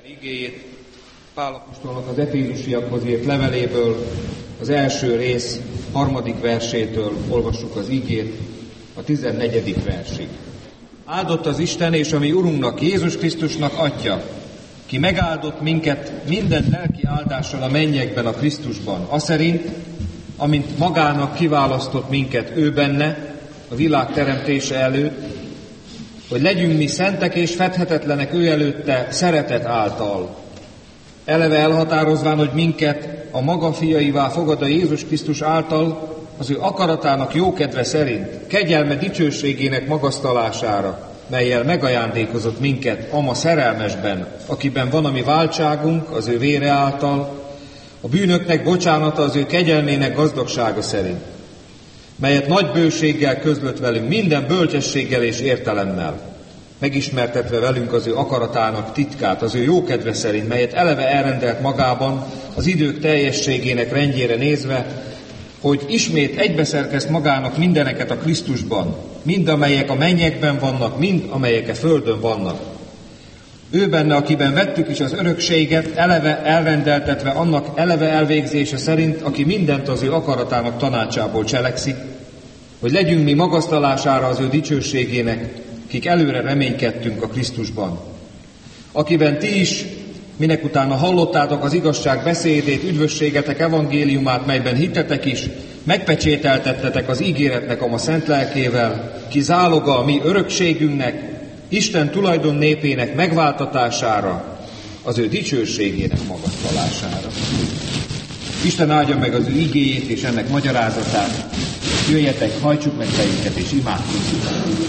Igéjét Pál apostolnak az Efézusiakhoz írt leveléből, az első rész 3. versétől olvassuk az igét a 14. versig. Áldott az Isten és a mi Urunknak, Jézus Krisztusnak Atya, ki megáldott minket minden lelki áldással a mennyekben a Krisztusban, aszerint, amint magának kiválasztott minket ő benne, a világ teremtése előtt, hogy legyünk mi szentek és fedhetetlenek ő előtte szeretet által. Eleve elhatározván, hogy minket a maga fiaivá fogad a Jézus Krisztus által, az ő akaratának jókedve szerint, kegyelme dicsőségének magasztalására, mellyel megajándékozott minket ama szerelmesben, akiben van a mi váltságunk az ő vére által, a bűnöknek bocsánata az ő kegyelmének gazdagsága szerint, melyet nagy bőséggel közlött velünk minden bölcsességgel és értelemmel, megismertetve velünk az ő akaratának titkát, az ő jókedve szerint, melyet eleve elrendelt magában az idők teljességének rendjére nézve, hogy ismét egybeszerkeszt magának mindeneket a Krisztusban, mind amelyek a mennyekben vannak, mind amelyek a földön vannak. Ő benne, akiben vettük is az örökséget, eleve elrendeltetve annak eleve elvégzése szerint, aki mindent az ő akaratának tanácsából cselekszik, hogy legyünk mi magasztalására az ő dicsőségének, kik előre reménykedtünk a Krisztusban. Akiben ti is, minek utána hallottátok az igazság beszédét, üdvösségetek evangéliumát, melyben hittetek is, megpecsételtettetek az ígéretnek a ma szent lelkével, ki záloga a mi örökségünknek, Isten tulajdon népének megváltatására, az ő dicsőségének magasztalására. Isten áldja meg az ő igéjét és ennek magyarázatát. Jöjjetek, hajtsuk meg fejünket és imádkozzunk.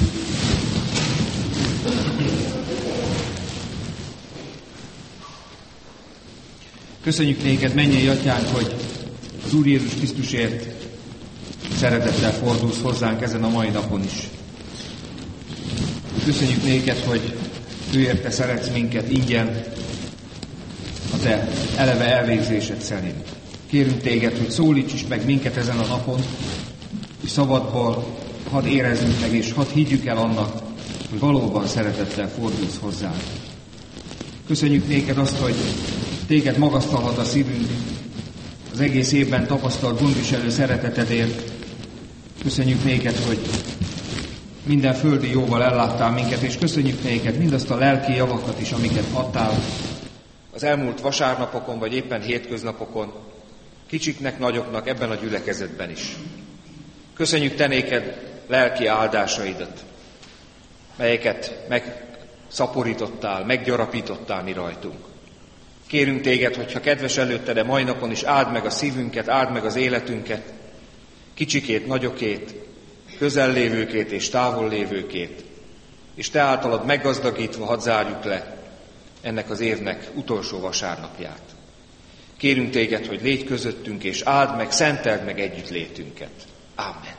Köszönjük néked, mennyei Atyánk, hogy az Úr Jézus Krisztusért szeretettel fordulsz hozzánk ezen a mai napon is. Köszönjük néked, hogy őért te szeretsz minket ingyen a te eleve elvégzésed szerint. Kérünk téged, hogy szólíts is meg minket ezen a napon, és szabadból hadd érezzünk meg, és hadd higgyük el annak, hogy valóban szeretettel fordulsz hozzánk. Köszönjük néked azt, hogy téged magasztalhat a szívünk az egész évben tapasztalt gondviselő szeretetedért. Köszönjük néked, hogy minden földi jóval elláttál minket, és köszönjük néked mindazt a lelki javakat is, amiket adtál az elmúlt vasárnapokon, vagy éppen hétköznapokon, kicsiknek, nagyoknak ebben a gyülekezetben is. Köszönjük te néked lelki áldásaidat, melyeket megszaporítottál, meggyarapítottál mi rajtunk. Kérünk téged, hogyha kedves előtte, de mai napon is áld meg a szívünket, áld meg az életünket, kicsikét, nagyokét, közellévőkét és távollévőkét, és te általad meggazdagítva hadd zárjuk le ennek az évnek utolsó vasárnapját. Kérünk téged, hogy légy közöttünk, és áld meg, szenteld meg együttlétünket. Ámen.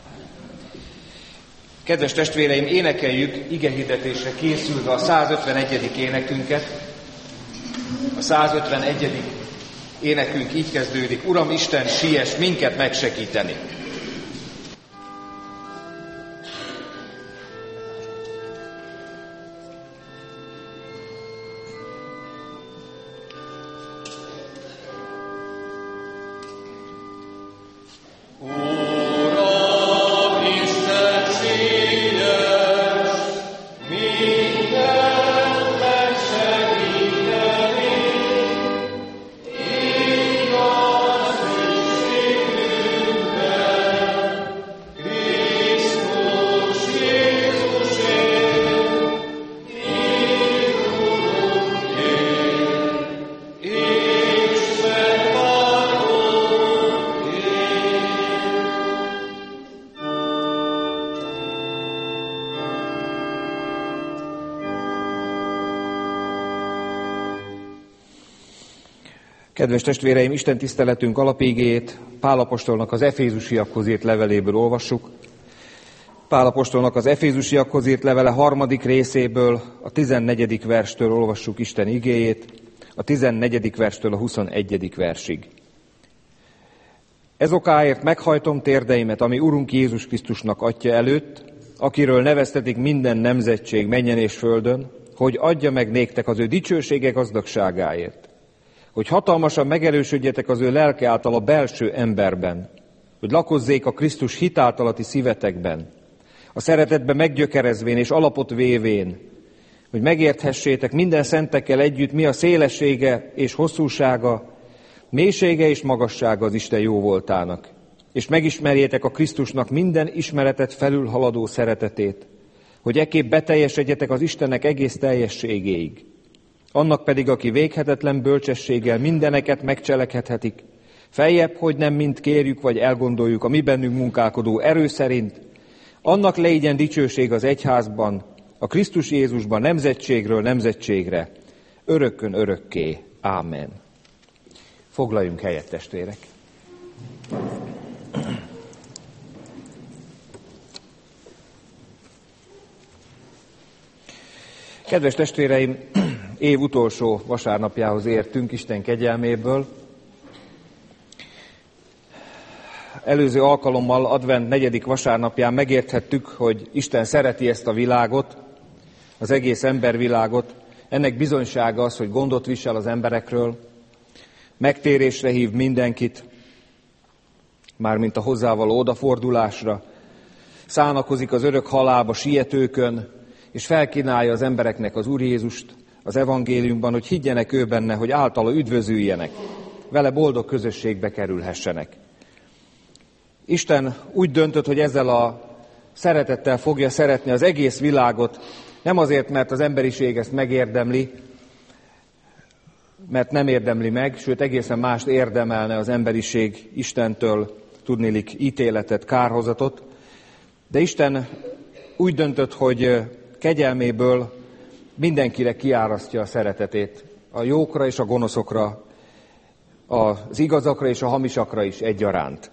Kedves testvéreim, énekeljük igehirdetésre készülve a 151. énekünket. A 151. énekünk így kezdődik: Uram Isten, siess minket megsegíteni! Kedves testvéreim, Isten tiszteletünk alapigéjét Pál apostolnak az Efézusiakhoz írt leveléből olvassuk. Pál apostolnak az Efézusiakhoz írt levele 3. részéből, a 14. verstől olvassuk Isten igéjét, a 14. verstől a 21. versig. Ez okáért meghajtom térdeimet, ami Urunk Jézus Krisztusnak Atya előtt, akiről neveztetik minden nemzetség mennyen és földön, hogy adja meg néktek az ő dicsősége gazdagságáért, hogy hatalmasan megerősödjetek az ő lelke által a belső emberben, hogy lakozzék a Krisztus hitáltalati szívetekben, a szeretetbe meggyökerezvén és alapot vévén, hogy megérthessétek minden szentekkel együtt, mi a szélessége és hosszúsága, mélysége és magassága az Isten jóvoltának, és megismerjétek a Krisztusnak minden ismeretet felülhaladó szeretetét, hogy ekképp beteljesedjetek az Istennek egész teljességéig. Annak pedig, aki véghetetlen bölcsességgel mindeneket megcselekedhetik, feljebb, hogy nem mind kérjük vagy elgondoljuk a mi bennünk munkálkodó erő szerint, annak legyen dicsőség az egyházban, a Krisztus Jézusban nemzetségről nemzetségre, örökkön örökké. Ámen. Foglaljunk helyet, testvérek! Kedves testvéreim, év utolsó vasárnapjához értünk Isten kegyelméből. Előző alkalommal, advent 4. vasárnapján megérthettük, hogy Isten szereti ezt a világot, az egész embervilágot. Ennek bizonysága az, hogy gondot visel az emberekről, megtérésre hív mindenkit, mármint a hozzávaló odafordulásra, szánakozik az örök halálba sietőkön, és felkínálja az embereknek az Úr Jézust az evangéliumban, hogy higgyenek ő benne, hogy általa üdvözüljenek, vele boldog közösségbe kerülhessenek. Isten úgy döntött, hogy ezzel a szeretettel fogja szeretni az egész világot, nem azért, mert az emberiség ezt megérdemli, mert nem érdemli meg, sőt egészen mást érdemelne az emberiség Istentől, tudniillik ítéletet, kárhozatot, de Isten úgy döntött, hogy kegyelméből mindenkire kiárasztja a szeretetét, a jókra és a gonoszokra, az igazakra és a hamisakra is egyaránt.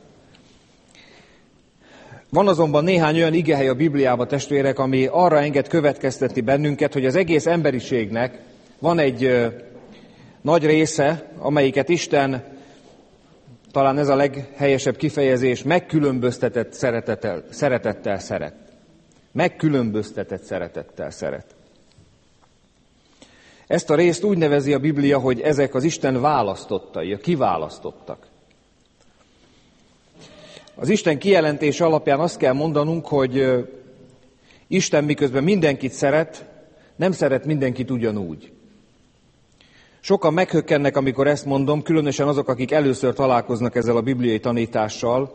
Van azonban néhány olyan igehely a Bibliában, testvérek, ami arra enged következtetni bennünket, hogy az egész emberiségnek van egy nagy része, amelyiket Isten, talán ez a leghelyesebb kifejezés, megkülönböztetett szeretettel szeret. Megkülönböztetett szeretettel szeret. Ezt a részt úgy nevezi a Biblia, hogy ezek az Isten választottai, a kiválasztottak. Az Isten kijelentése alapján azt kell mondanunk, hogy Isten miközben mindenkit szeret, nem szeret mindenkit ugyanúgy. Sokan meghökkennek, amikor ezt mondom, különösen azok, akik először találkoznak ezzel a bibliai tanítással,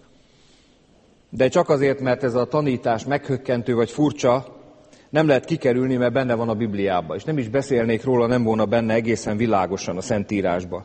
de csak azért, mert ez a tanítás meghökkentő vagy furcsa, nem lehet kikerülni, mert benne van a Bibliában, és nem is beszélnék róla, nem volna benne egészen világosan a Szentírásban.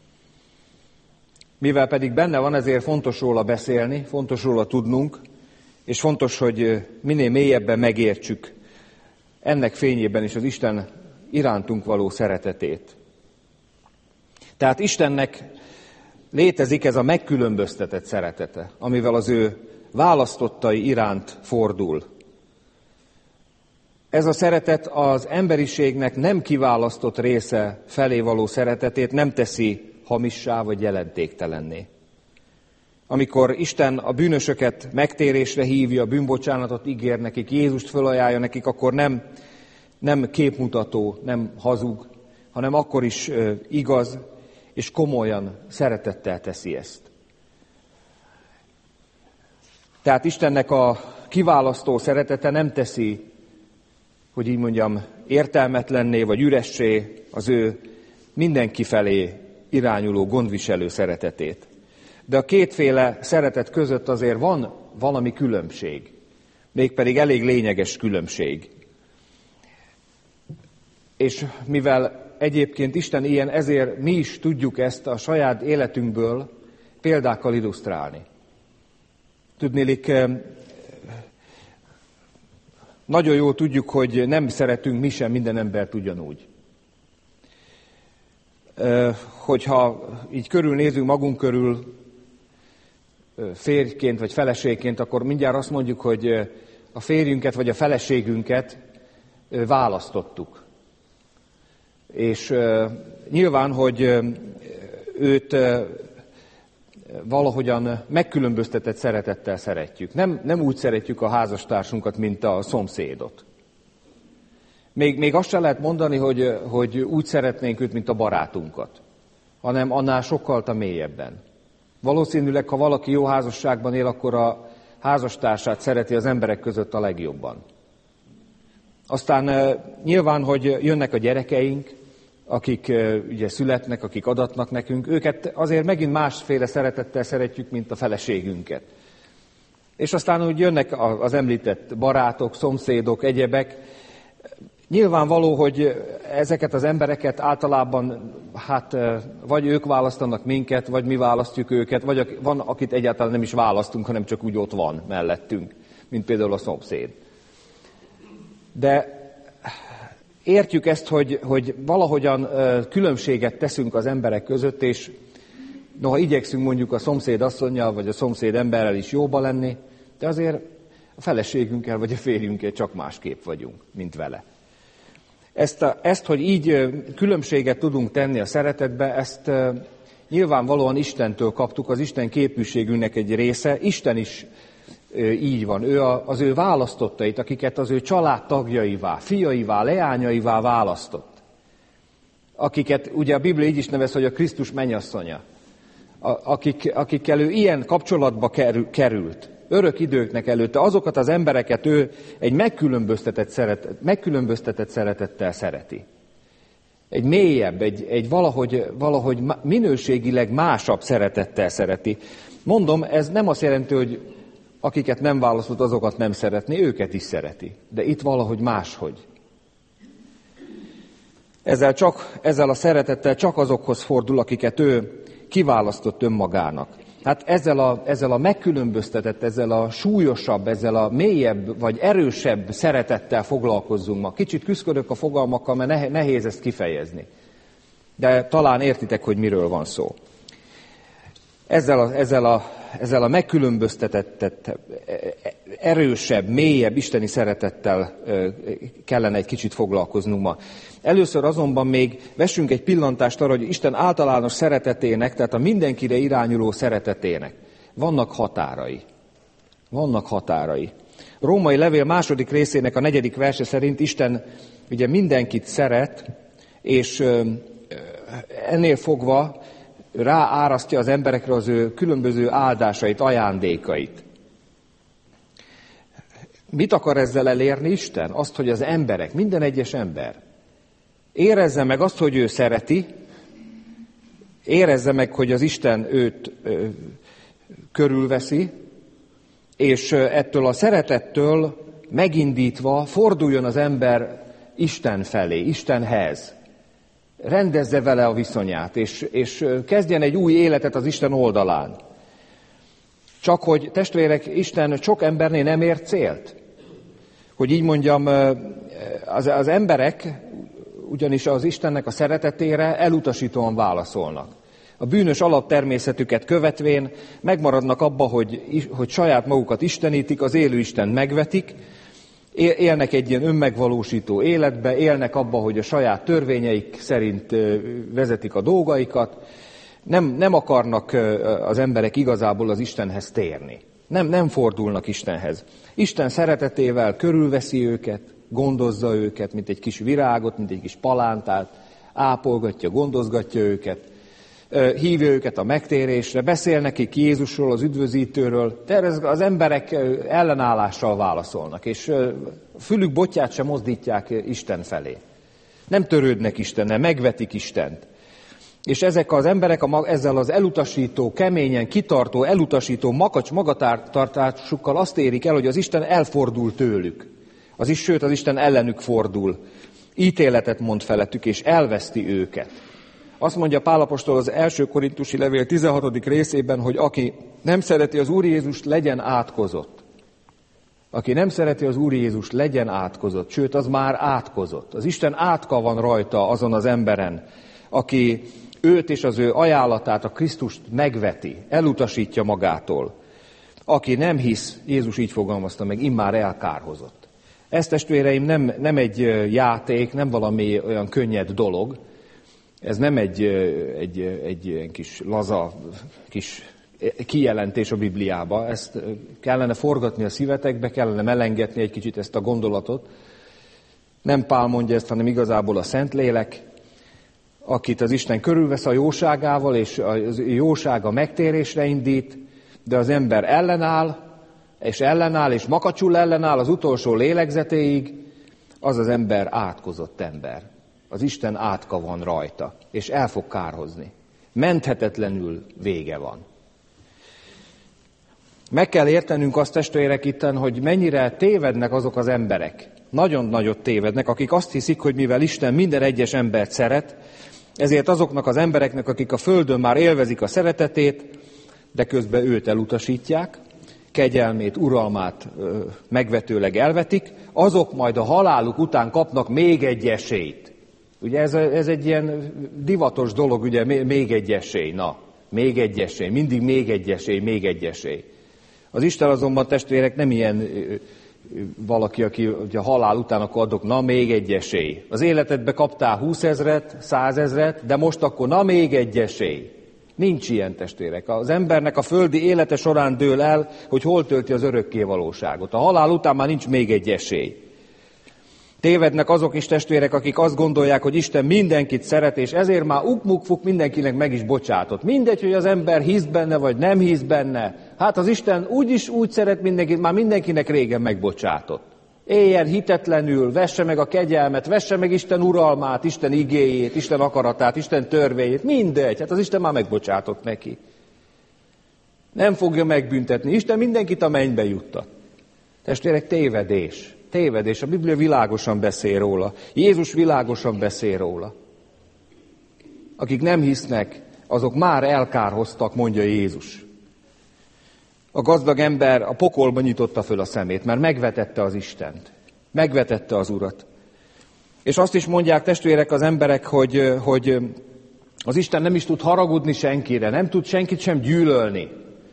Mivel pedig benne van, ezért fontos róla beszélni, fontos róla tudnunk, és fontos, hogy minél mélyebben megértsük ennek fényében is az Isten irántunk való szeretetét. Tehát Istennek létezik ez a megkülönböztetett szeretete, amivel az ő választottai iránt fordul. Ez a szeretet az emberiségnek nem kiválasztott része felé való szeretetét nem teszi hamissá vagy jelentéktelenné. Amikor Isten a bűnösöket megtérésre hívja, bűnbocsánatot ígér nekik, Jézust fölajánlja nekik, akkor nem képmutató, nem hazug, hanem akkor is igaz és komolyan, szeretettel teszi ezt. Tehát Istennek a kiválasztó szeretete nem teszi, hogy így mondjam, értelmetlenné vagy üressé az ő mindenki felé irányuló, gondviselő szeretetét. De a kétféle szeretet között azért van valami különbség, mégpedig elég lényeges különbség. És mivel egyébként Isten ilyen, ezért mi is tudjuk ezt a saját életünkből példákkal illusztrálni. Tudniillik, nagyon jól tudjuk, hogy nem szeretünk mi sem minden embert ugyanúgy. Hogyha így körülnézünk magunk körül, férjként vagy feleségként, akkor mindjárt azt mondjuk, hogy a férjünket vagy a feleségünket választottuk. És nyilván, hogy őt valahogyan megkülönböztetett szeretettel szeretjük. Nem úgy szeretjük a házastársunkat, mint a szomszédot. Még azt sem lehet mondani, hogy úgy szeretnénk őt, mint a barátunkat, hanem annál sokkal mélyebben. Valószínűleg, ha valaki jó házasságban él, akkor a házastársát szereti az emberek között a legjobban. Aztán nyilván, hogy jönnek a gyerekeink, akik ugye születnek, akik adatnak nekünk, őket azért megint másféle szeretettel szeretjük, mint a feleségünket. És aztán úgy jönnek az említett barátok, szomszédok, egyebek. Nyilvánvaló, hogy ezeket az embereket általában vagy ők választanak minket, vagy mi választjuk őket, vagy van, akit egyáltalán nem is választunk, hanem csak úgy ott van mellettünk, mint például a szomszéd. De értjük ezt, hogy valahogyan különbséget teszünk az emberek között, és noha igyekszünk mondjuk a szomszéd asszonnyal, vagy a szomszéd emberrel is jóba lenni, de azért a feleségünkkel, vagy a férjünkkel csak másképp vagyunk, mint vele. Ezt, hogy így különbséget tudunk tenni a szeretetbe, ezt nyilvánvalóan Istentől kaptuk, az Isten képűségünknek egy része. Isten is így van. Ő az ő választottait, akiket az ő családtagjaivá, fiaivá, leányaivá választott. Akiket ugye a Biblia így is nevez, hogy a Krisztus mennyasszonya. Akikkel ő ilyen kapcsolatba került. Örök időknek előtte azokat az embereket ő egy megkülönböztetett szeretettel szereti. Egy mélyebb, egy valahogy minőségileg másabb szeretettel szereti. Mondom, ez nem azt jelenti, hogy akiket nem választott, azokat nem szeretni, őket is szereti. De itt valahogy máshogy. Ezzel a szeretettel csak azokhoz fordul, akiket ő kiválasztott önmagának. Hát ezzel a megkülönböztetett, ezzel a súlyosabb, ezzel a mélyebb vagy erősebb szeretettel foglalkozzunk ma. Kicsit küszködök a fogalmakkal, mert nehéz ezt kifejezni. De talán értitek, hogy miről van szó. Ezzel a megkülönböztetett, erősebb, mélyebb isteni szeretettel kellene egy kicsit foglalkoznunk ma. Először azonban még vessünk egy pillantást arra, hogy Isten általános szeretetének, tehát a mindenkire irányuló szeretetének vannak határai. Vannak határai. A Római levél 2. részének a 4. verse szerint Isten ugye mindenkit szeret, és ennél fogva ráárasztja az emberekre az ő különböző áldásait, ajándékait. Mit akar ezzel elérni Isten? Azt, hogy az emberek, minden egyes ember érezze meg azt, hogy ő szereti, érezze meg, hogy az Isten őt körülveszi, és ettől a szeretettől megindítva forduljon az ember Isten felé, Istenhez. Rendezze vele a viszonyát, és kezdjen egy új életet az Isten oldalán. Csak hogy, testvérek, Isten sok embernél nem ért célt. Hogy így mondjam, az emberek ugyanis az Istennek a szeretetére elutasítóan válaszolnak. A bűnös alaptermészetüket követvén megmaradnak abba, hogy saját magukat istenítik, az élő Istent megvetik, élnek egy ilyen önmegvalósító életbe, élnek abba, hogy a saját törvényeik szerint vezetik a dolgaikat. Nem akarnak az emberek igazából az Istenhez térni. Nem fordulnak Istenhez. Isten szeretetével körülveszi őket, gondozza őket, mint egy kis virágot, mint egy kis palántát, ápolgatja, gondozgatja őket, hívja őket a megtérésre, beszél nekik Jézusról, az üdvözítőről, de az emberek ellenállással válaszolnak, és fülük botját sem mozdítják Isten felé. Nem törődnek Istennel, megvetik Istent. És ezek az emberek ezzel az elutasító, keményen kitartó, elutasító, makacs magatartásukkal azt érik el, hogy az Isten elfordul tőlük. Sőt, az Isten ellenük fordul. Ítéletet mond felettük, és elveszti őket. Azt mondja Pál apostol az 1. Korintusi levél 16. részében, hogy aki nem szereti az Úr Jézust, legyen átkozott. Aki nem szereti az Úr Jézust, legyen átkozott. Sőt, az már átkozott. Az Isten átka van rajta azon az emberen, aki őt és az ő ajánlatát, a Krisztust megveti, elutasítja magától. Aki nem hisz, Jézus így fogalmazta meg, immár elkárhozott. Ez, testvéreim, nem egy játék, nem valami olyan könnyed dolog. Ez nem egy kis laza, kis kijelentés a Bibliába. Ezt kellene forgatni a szívetekbe, kellene melengetni egy kicsit ezt a gondolatot. Nem Pál mondja ezt, hanem igazából a Szentlélek, akit az Isten körülvesz a jóságával, és a jósága megtérésre indít, de az ember ellenáll, és makacsul ellenáll az utolsó lélegzetéig, az ember átkozott ember. Az Isten átka van rajta, és el fog kárhozni. Menthetetlenül vége van. Meg kell értenünk azt, testvérek, itten, hogy mennyire tévednek azok az emberek. Nagyon nagyot tévednek, akik azt hiszik, hogy mivel Isten minden egyes embert szeret, ezért azoknak az embereknek, akik a földön már élvezik a szeretetét, de közben őt elutasítják, kegyelmét, uralmát megvetőleg elvetik, azok majd a haláluk után kapnak még egy esélyt. Ugye ez egy ilyen divatos dolog, ugye még egy esély, még egy esély, mindig még egy esély. Az Isten azonban, testvérek, nem ilyen valaki, aki a halál után akkor adok, még egy esély. Az életedbe kaptál 20 000, 100 000, de most akkor még egy esély. Nincs ilyen, testvérek. Az embernek a földi élete során dől el, hogy hol tölti az örökké valóságot. A halál után már nincs még egy esély. Tévednek azok is, testvérek, akik azt gondolják, hogy Isten mindenkit szeret, és ezért már ukmukfuk mindenkinek meg is bocsátott. Mindegy, hogy az ember hisz benne, vagy nem hisz benne. Hát az Isten úgyis úgy szeret mindenkit, már mindenkinek régen megbocsátott. Éljen hitetlenül, vesse meg a kegyelmet, vesse meg Isten uralmát, Isten igéjét, Isten akaratát, Isten törvényét, mindegy. Hát az Isten már megbocsátott neki. Nem fogja megbüntetni. Isten mindenkit a mennybe juttat. Testvérek, tévedés. Tévedés. A Biblia világosan beszél róla. Jézus világosan beszél róla. Akik nem hisznek, azok már elkárhoztak, mondja Jézus. A gazdag ember a pokolba nyitotta föl a szemét, mert megvetette az Istent. Megvetette az Urat. És azt is mondják, testvérek, az emberek, hogy az Isten nem is tud haragudni senkire, nem tud senkit sem gyűlölni.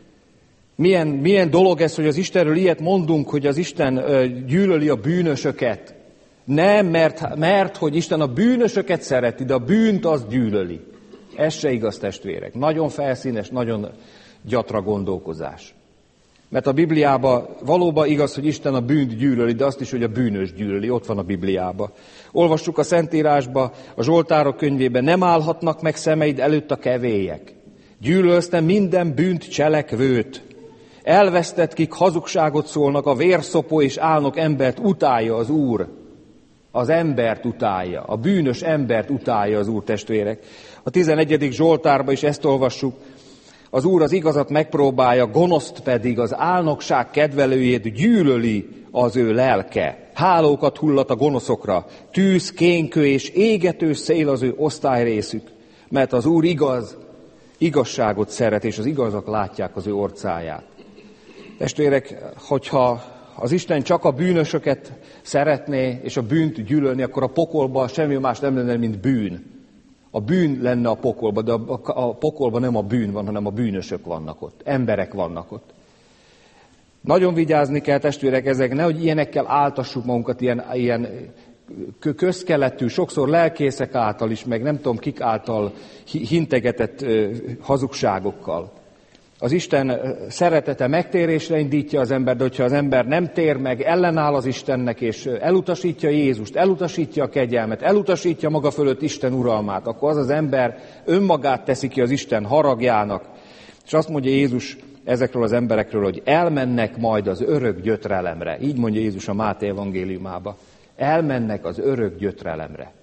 Milyen dolog ez, hogy az Istenről ilyet mondunk, hogy az Isten gyűlöli a bűnösöket. Nem, mert hogy Isten a bűnösöket szereti, de a bűnt az gyűlöli. Ez se igaz, testvérek. Nagyon felszínes, nagyon gyatra gondolkozás. Mert a Bibliában valóban igaz, hogy Isten a bűnt gyűlöli, de azt is, hogy a bűnös gyűlöli. Ott van a Bibliában. Olvassuk a Szentírásba, a Zsoltárok könyvében: nem állhatnak meg szemeid előtt a kevélyek. Gyűlölsz te minden bűnt cselekvőt. Elvesztett, kik hazugságot szólnak, a vérszopó és álnok embert utálja az Úr. Az embert utálja, a bűnös embert utálja az Úr, testvérek. A 11. Zsoltárban is ezt olvassuk. Az Úr az igazat megpróbálja, gonoszt pedig, az álnokság kedvelőjét gyűlöli az ő lelke. Hálókat hullat a gonoszokra, tűz, kénkő és égető szél az ő osztályrészük. Mert az Úr igazságot szeret, és az igazak látják az ő orcáját. Testvérek, hogyha az Isten csak a bűnösöket szeretné, és a bűnt gyűlölni, akkor a pokolban semmi más nem lenne, mint bűn. A bűn lenne a pokolban, de a pokolban nem a bűn van, hanem a bűnösök vannak ott, emberek vannak ott. Nagyon vigyázni kell, testvérek, ezek, nehogy ilyenekkel áltassuk magunkat, ilyen közkeletű, sokszor lelkészek által is, meg nem tudom kik által hintegetett hazugságokkal. Az Isten szeretete megtérésre indítja az ember, de hogyha az ember nem tér meg, ellenáll az Istennek, és elutasítja Jézust, elutasítja a kegyelmet, elutasítja maga fölött Isten uralmát, akkor az ember önmagát teszi ki az Isten haragjának. És azt mondja Jézus ezekről az emberekről, hogy elmennek majd az örök gyötrelemre. Így mondja Jézus a Máté evangéliumába. Elmennek az örök gyötrelemre.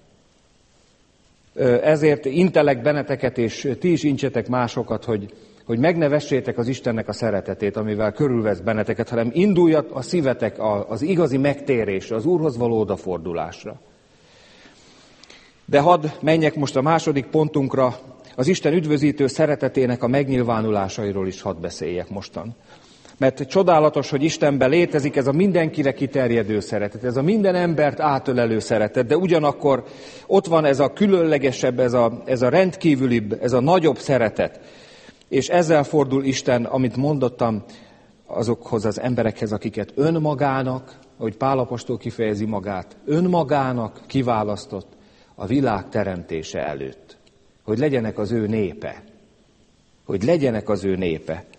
Ezért intelek benneteket, és ti is intsetek másokat, hogy meg ne vessétek az Istennek a szeretetét, amivel körülvesz benneteket, hanem induljon a szívetek az igazi megtérésre, az Úrhoz való odafordulásra. De hadd menjek most a második pontunkra, az Isten üdvözítő szeretetének a megnyilvánulásairól is hadd beszéljek mostan. Mert csodálatos, hogy Istenben létezik ez a mindenkire kiterjedő szeretet, ez a minden embert átölelő szeretet, de ugyanakkor ott van ez a különlegesebb, ez a rendkívülibb, ez a nagyobb szeretet. És ezzel fordul Isten, amit mondottam, azokhoz az emberekhez, akiket önmagának, ahogy Pál apostol kifejezi magát, önmagának kiválasztott a világ teremtése előtt. Hogy legyenek az ő népe. Hogy legyenek az ő népe.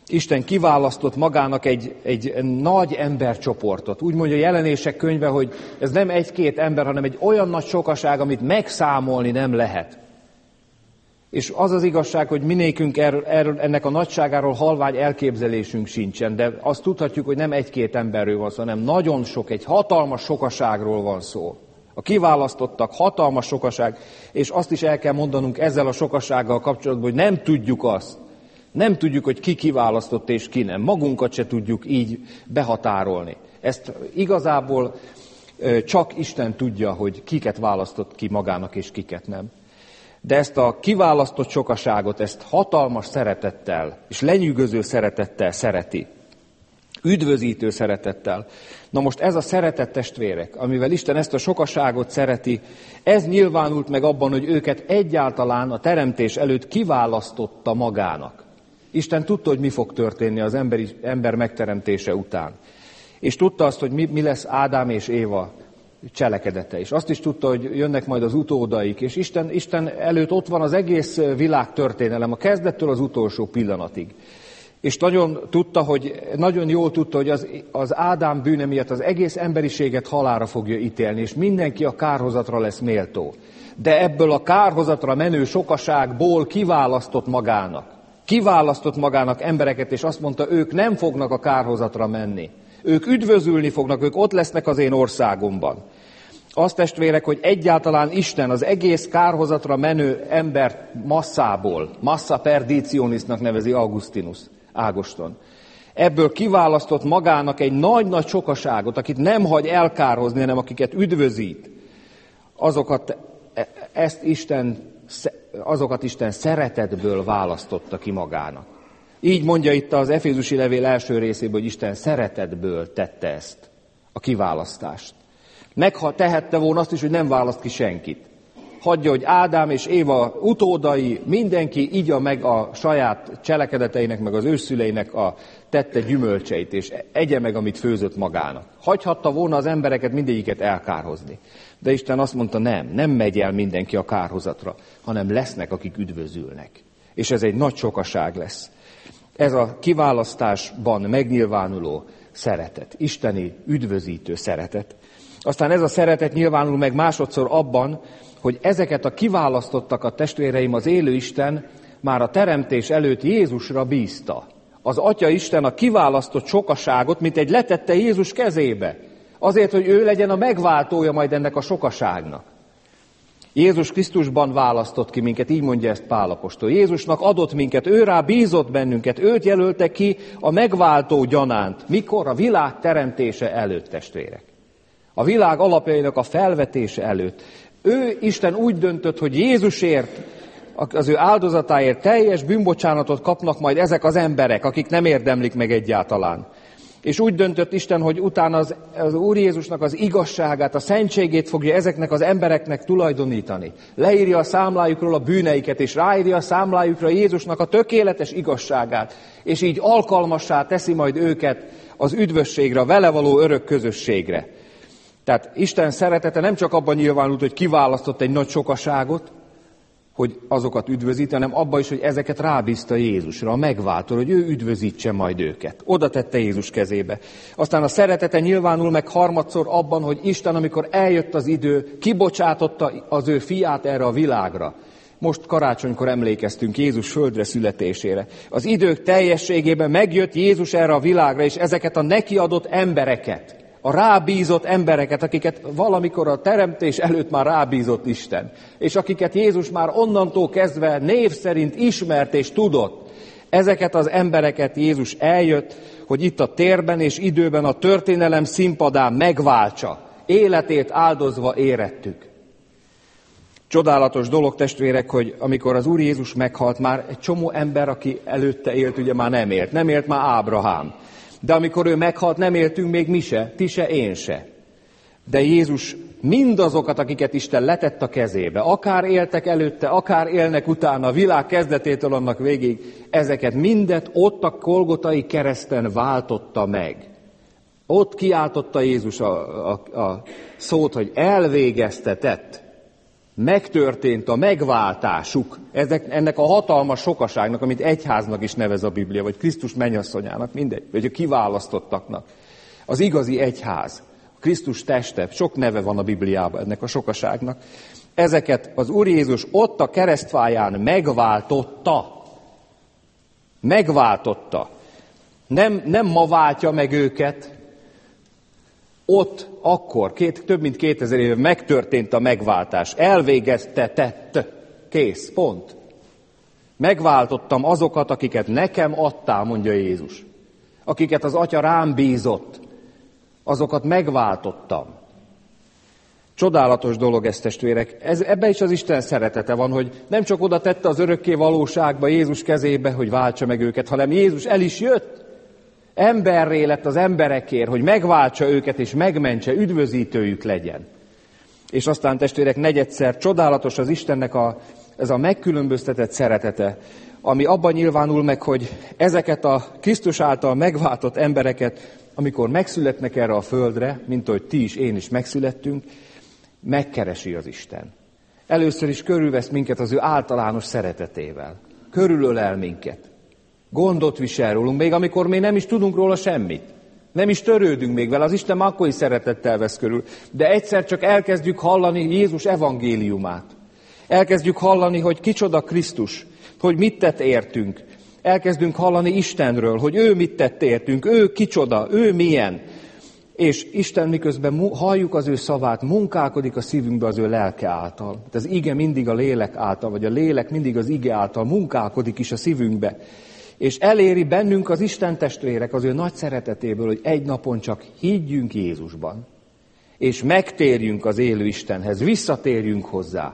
Isten kiválasztott magának egy nagy embercsoportot. Úgy mondja a Jelenések könyve, hogy ez nem egy-két ember, hanem egy olyan nagy sokaság, amit megszámolni nem lehet. És az az igazság, hogy minékünk ennek a nagyságáról halvány elképzelésünk sincsen, de azt tudhatjuk, hogy nem egy-két emberről van szó, hanem nagyon sok, egy hatalmas sokaságról van szó. A kiválasztottak hatalmas sokaság, és azt is el kell mondanunk ezzel a sokasággal kapcsolatban, hogy nem tudjuk azt. Nem tudjuk, hogy ki kiválasztott és ki nem. Magunkat se tudjuk így behatárolni. Ezt igazából csak Isten tudja, hogy kiket választott ki magának és kiket nem. De ezt a kiválasztott sokaságot, ezt hatalmas szeretettel és lenyűgöző szeretettel szereti. Üdvözítő szeretettel. Na most ez a szeretet, testvérek, amivel Isten ezt a sokaságot szereti, ez nyilvánult meg abban, hogy őket egyáltalán a teremtés előtt kiválasztotta magának. Isten tudta, hogy mi fog történni az ember megteremtése után. És tudta azt, hogy mi lesz Ádám és Éva cselekedete. És azt is tudta, hogy jönnek majd az utódaik. És Isten előtt ott van az egész világ történelem, a kezdettől az utolsó pillanatig. És nagyon jól tudta, hogy az Ádám bűne miatt az egész emberiséget halálra fogja ítélni, és mindenki a kárhozatra lesz méltó. De ebből a kárhozatra menő sokaságból kiválasztott magának embereket, és azt mondta, ők nem fognak a kárhozatra menni. Ők üdvözülni fognak, ők ott lesznek az én országomban. Azt, testvérek, hogy egyáltalán Isten az egész kárhozatra menő ember masszából, massa perditionisnak nevezi Ágoston. Ebből kiválasztott magának egy nagy-nagy sokaságot, akit nem hagy elkárhozni, hanem akiket üdvözít. Azokat Isten szeretetből választotta ki magának. Így mondja itt az Efézusi levél első részében, hogy Isten szeretetből tette ezt, a kiválasztást. Tehette volna azt is, hogy nem választ ki senkit. Hagyja, hogy Ádám és Éva utódai, mindenki igya meg a saját cselekedeteinek, meg az ősszüleinek a tette gyümölcseit, és egye meg, amit főzött magának. Hagyhatta volna az embereket mindegyiket elkárhozni. De Isten azt mondta, nem megy el mindenki a kárhozatra, hanem lesznek, akik üdvözülnek. És ez egy nagy sokaság lesz. Ez a kiválasztásban megnyilvánuló szeretet, isteni üdvözítő szeretet. Aztán ez a szeretet nyilvánul meg másodszor abban, hogy ezeket a kiválasztottakat, testvéreim, az élő Isten már a teremtés előtt Jézusra bízta. Az Atya Isten a kiválasztott sokaságot, mint egy letette Jézus kezébe. Azért, hogy ő legyen a megváltója majd ennek a sokaságnak. Jézus Krisztusban választott ki minket, így mondja ezt Pál apostol. Jézusnak adott minket, ő rá bízott bennünket, őt jelölte ki a megváltó gyanánt. Mikor? A világ teremtése előtt, testvérek. A világ alapjainak a felvetése előtt. Isten úgy döntött, hogy Jézusért, az ő áldozatáért teljes bűnbocsánatot kapnak majd ezek az emberek, akik nem érdemlik meg egyáltalán. És úgy döntött Isten, hogy utána az Úr Jézusnak az igazságát, a szentségét fogja ezeknek az embereknek tulajdonítani. Leírja a számlájukról a bűneiket, és ráírja a számlájukra Jézusnak a tökéletes igazságát, és így alkalmassá teszi majd őket az üdvösségre, a vele való örök közösségre. Tehát Isten szeretete nem csak abban nyilvánult, hogy kiválasztott egy nagy sokaságot, hogy azokat üdvözít, hanem abban is, hogy ezeket rábízta Jézusra, a megváltóra, hogy ő üdvözítse majd őket. Oda tette Jézus kezébe. Aztán a szeretete nyilvánul meg harmadszor abban, hogy Isten, amikor eljött az idő, kibocsátotta az ő fiát erre a világra. Most karácsonykor emlékeztünk Jézus földre születésére. Az idők teljességében megjött Jézus erre a világra, és ezeket a neki adott embereket, a rábízott embereket, akiket valamikor a teremtés előtt már rábízott Isten, és akiket Jézus már onnantól kezdve név szerint ismert és tudott, ezeket az embereket Jézus eljött, hogy itt a térben és időben a történelem színpadán megváltsa, életét áldozva érettük. Csodálatos dolog, testvérek, hogy amikor az Úr Jézus meghalt, már egy csomó ember, aki előtte élt, ugye már nem élt. Nem élt már Ábrahám. De amikor ő meghalt, nem éltünk még mi se, ti se, én se. De Jézus mindazokat, akiket Isten letett a kezébe, akár éltek előtte, akár élnek utána, a világ kezdetétől annak végig, ezeket mindet ott a Golgotai kereszten váltotta meg. Ott kiáltotta Jézus a szót, hogy elvégeztetett. Megtörtént a megváltásuk, ennek a hatalmas sokaságnak, amit egyháznak is nevez a Biblia, vagy Krisztus mennyasszonyának, mindegy, vagy a kiválasztottaknak. Az igazi egyház, Krisztus teste, sok neve van a Bibliában ennek a sokaságnak. Ezeket az Úr Jézus ott a keresztfáján megváltotta. Megváltotta. Nem ma váltja meg őket. Ott, akkor, több mint 2000 éve megtörtént a megváltás. Elvégeztetett. Kész, pont. Megváltottam azokat, akiket nekem adtál, mondja Jézus. Akiket az Atya rám bízott. Azokat megváltottam. Csodálatos dolog ez, testvérek. Ebben is az Isten szeretete van, hogy nem csak oda tette az örökké valóságba Jézus kezébe, hogy váltsa meg őket, hanem Jézus el is jött. Emberré lett az emberekért, hogy megváltsa őket és megmentse, üdvözítőjük legyen. És aztán, testvérek, negyedszer csodálatos az Istennek ez a megkülönböztetett szeretete, ami abban nyilvánul meg, hogy ezeket a Krisztus által megváltott embereket, amikor megszületnek erre a földre, mint ahogy ti is, én is megszülettünk, megkeresi az Isten. Először is körülvesz minket az ő általános szeretetével. Körülölel minket. Gondot visel rólunk, még amikor még nem is tudunk róla semmit. Nem is törődünk még vele, az Isten akkor is szeretettel vesz körül. De egyszer csak elkezdjük hallani Jézus evangéliumát. Elkezdjük hallani, hogy kicsoda Krisztus, hogy mit tett értünk. Elkezdünk hallani Istenről, hogy ő mit tett értünk, ő kicsoda, ő milyen. És Isten miközben halljuk az ő szavát, munkálkodik a szívünkbe az ő lelke által. Az ige mindig a lélek által, vagy a lélek mindig az ige által munkálkodik is a szívünkbe. És eléri bennünk az Isten testvérek az ő nagy szeretetéből, hogy egy napon csak higgyünk Jézusban. És megtérjünk az élő Istenhez, visszatérjünk hozzá.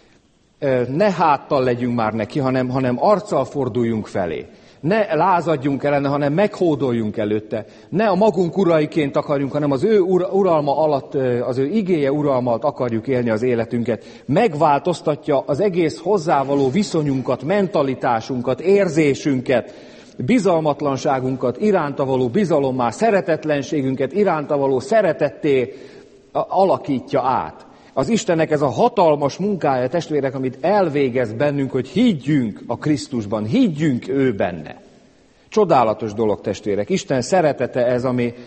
Ne háttal legyünk már neki, hanem arccal forduljunk felé. Ne lázadjunk ellene, hanem meghódoljunk előtte. Ne a magunk uraiként akarjunk, hanem az ő uralma alatt, az ő igéje uralma alatt akarjuk élni az életünket. Megváltoztatja az egész hozzávaló viszonyunkat, mentalitásunkat, érzésünket, bizalmatlanságunkat, iránta való bizalommá, szeretetlenségünket, iránta való szeretetté alakítja át. Az Istennek ez a hatalmas munkája, testvérek, amit elvégez bennünk, hogy higgyünk a Krisztusban, higgyünk ő benne. Csodálatos dolog, testvérek. Isten szeretete ez,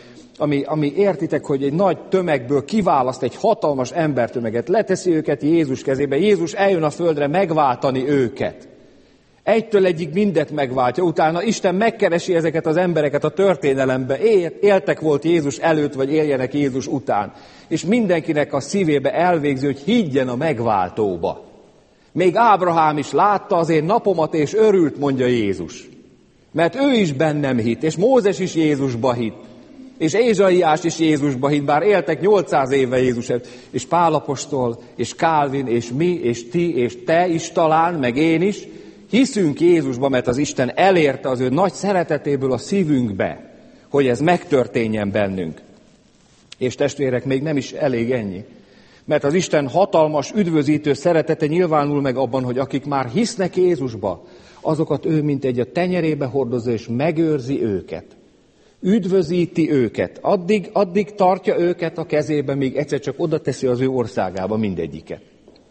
ami értitek, hogy egy nagy tömegből kiválaszt egy hatalmas embertömeget, leteszi őket Jézus kezébe. Jézus eljön a földre megváltani őket. Egytől egyig mindet megváltja, utána Isten megkeresi ezeket az embereket a történelembe. Éltek volt Jézus előtt, vagy éljenek Jézus után. És mindenkinek a szívébe elvégzi, hogy higgyen a megváltóba. Még Ábrahám is látta az én napomat, és örült, mondja Jézus. Mert ő is bennem hitt, és Mózes is Jézusba hitt. És Ézsaiás is Jézusba hitt, bár éltek 800 éve Jézus előtt. És Pál apostol, és Kálvin, és mi, és ti, és te is talán, meg én is, hiszünk Jézusba, mert az Isten elérte az ő nagy szeretetéből a szívünkbe, hogy ez megtörténjen bennünk. És testvérek, még nem is elég ennyi. Mert az Isten hatalmas, üdvözítő szeretete nyilvánul meg abban, hogy akik már hisznek Jézusba, azokat ő mint egy a tenyerébe hordozza, és megőrzi őket. Üdvözíti őket. Addig tartja őket a kezébe, míg egyszer csak oda teszi az ő országába mindegyiket.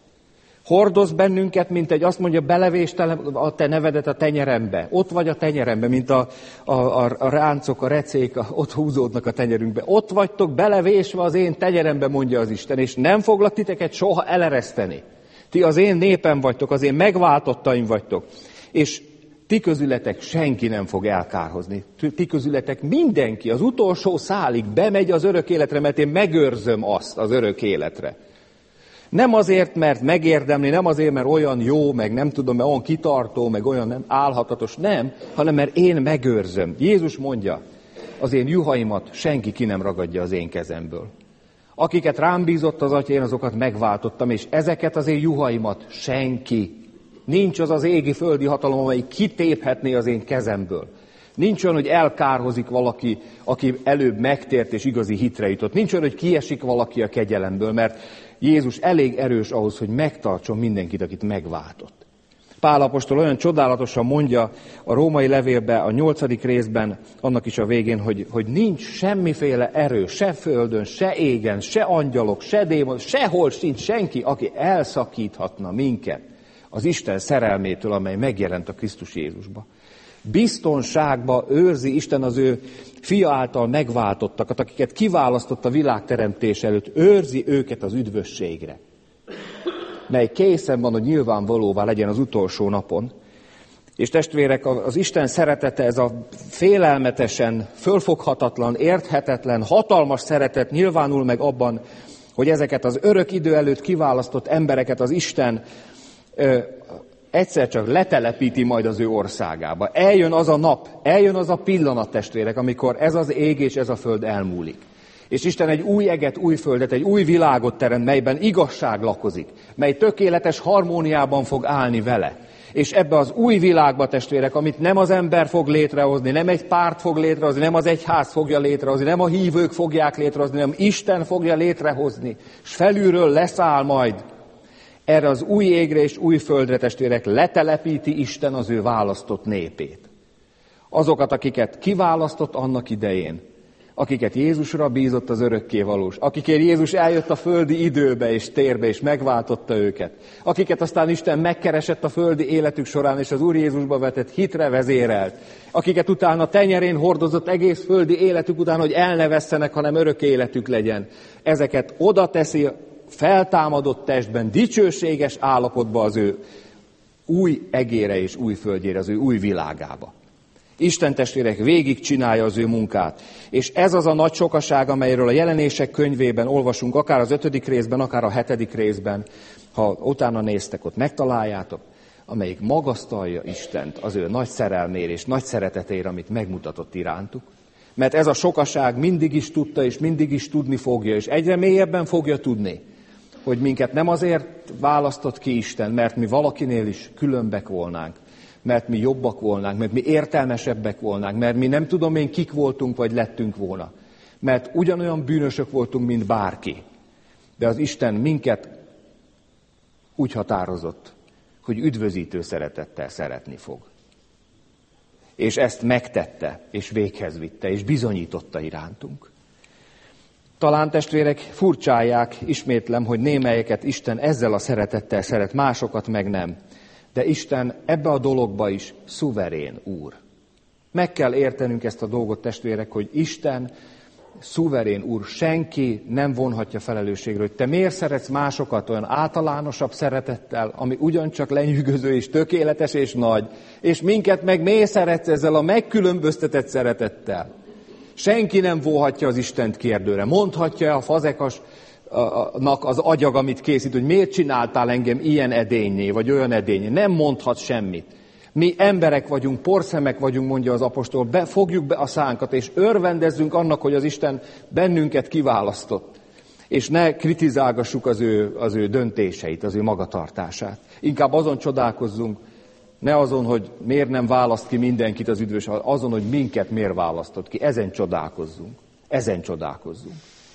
Hordoz bennünket, mint egy, azt mondja, belevést a te nevedet a tenyerembe. Ott vagy a tenyerembe, mint a ráncok, a recék, ott húzódnak a tenyerünkbe. Ott vagytok belevésve az én tenyerembe, mondja az Isten, és nem foglak titeket soha elereszteni. Ti az én népem vagytok, az én megváltottaim vagytok. És ti közületek senki nem fog elkárhozni. Ti közületek mindenki az utolsó szálig bemegy az örök életre, mert én megőrzöm azt az örök életre. Nem azért, mert megérdemli, nem azért, mert olyan jó, meg nem tudom, mert olyan kitartó, meg olyan nem álhatatos, nem, hanem mert én megőrzöm. Jézus mondja, az én juhaimat senki ki nem ragadja az én kezemből. Akiket rám bízott az Atya, én azokat megváltottam, és ezeket az én juhaimat senki. Nincs az az égi földi hatalom, amely kitéphetné az én kezemből. Nincs olyan, hogy elkárhozik valaki, aki előbb megtért és igazi hitre jutott. Nincs olyan, hogy kiesik valaki a kegyelemből, mert Jézus elég erős ahhoz, hogy megtartson mindenkit, akit megváltott. Pál apostol olyan csodálatosan mondja a római levélben, a 8. részben, annak is a végén, hogy nincs semmiféle erő, se földön, se égen, se angyalok, se démon, sehol sincs senki, aki elszakíthatna minket az Isten szerelmétől, amely megjelent a Krisztus Jézusba. Biztonságba őrzi Isten az ő fia által megváltottakat, akiket kiválasztott a világteremtés előtt, őrzi őket az üdvösségre, mely készen van, hogy nyilvánvalóvá legyen az utolsó napon. És testvérek, az Isten szeretete, ez a félelmetesen, fölfoghatatlan, érthetetlen, hatalmas szeretet nyilvánul meg abban, hogy ezeket az örök idő előtt kiválasztott embereket az Isten egyszer csak letelepíti majd az ő országába. Eljön az a nap, eljön az a pillanat, testvérek, amikor ez az ég és ez a föld elmúlik. És Isten egy új eget, új földet, egy új világot teremt, melyben igazság lakozik, mely tökéletes harmóniában fog állni vele. És ebbe az új világba, testvérek, amit nem az ember fog létrehozni, nem egy párt fog létrehozni, nem az egyház fogja létrehozni, nem a hívők fogják létrehozni, nem Isten fogja létrehozni, és felülről leszáll majd. Erre az új égre és új földre, testvérek, letelepíti Isten az ő választott népét. Azokat, akiket kiválasztott annak idején, akiket Jézusra bízott az örökkévalós, akikért Jézus eljött a földi időbe és térbe, és megváltotta őket, akiket aztán Isten megkeresett a földi életük során, és az Úr Jézusba vetett hitre vezérelt, akiket utána tenyerén hordozott egész földi életük után, hogy el ne vesszenek, hanem örök életük legyen. Ezeket oda teszi feltámadott testben, dicsőséges állapotba az ő új egére és új földjére, az ő új világába. Isten, testvérek, végig csinálja az ő munkát. És ez az a nagy sokaság, amelyről a Jelenések könyvében olvasunk, akár az 5. részben, akár a 7. részben, ha utána néztek, ott megtaláljátok, amelyik magasztalja Istent az ő nagy szerelmére és nagy szeretetére, amit megmutatott irántuk. Mert ez a sokaság mindig is tudta, és mindig is tudni fogja, és egyre mélyebben fogja tudni, hogy minket nem azért választott ki Isten, mert mi valakinél is különbek volnánk, mert mi jobbak volnánk, mert mi értelmesebbek volnánk, mert mi nem tudom én kik voltunk, vagy lettünk volna. Mert ugyanolyan bűnösök voltunk, mint bárki. De az Isten minket úgy határozott, hogy üdvözítő szeretettel szeretni fog. És ezt megtette, és véghez vitte, és bizonyította irántunk. Talán, testvérek, furcsálják, ismétlem, hogy némelyeket Isten ezzel a szeretettel szeret, másokat meg nem. De Isten ebbe a dologba is szuverén Úr. Meg kell értenünk ezt a dolgot, testvérek, hogy Isten szuverén Úr, senki nem vonhatja felelősségre, hogy te miért szeretsz másokat olyan általánosabb szeretettel, ami ugyancsak lenyűgöző és tökéletes és nagy, és minket meg miért szeretsz ezzel a megkülönböztetett szeretettel. Senki nem vonhatja az Istent kérdőre. Mondhatja a fazekasnak az agyag, amit készít, hogy miért csináltál engem ilyen edényné, vagy olyan edényné. Nem mondhat semmit. Mi emberek vagyunk, porszemek vagyunk, mondja az apostol, fogjuk be a szánkat, és örvendezzünk annak, hogy az Isten bennünket kiválasztott. És ne kritizálgassuk az ő döntéseit, az ő magatartását. Inkább azon csodálkozzunk, ne azon, hogy miért nem választ ki mindenkit az üdvös, azon, hogy minket miért választott ki. Ezen csodálkozzunk. Ezen csodálkozzunk.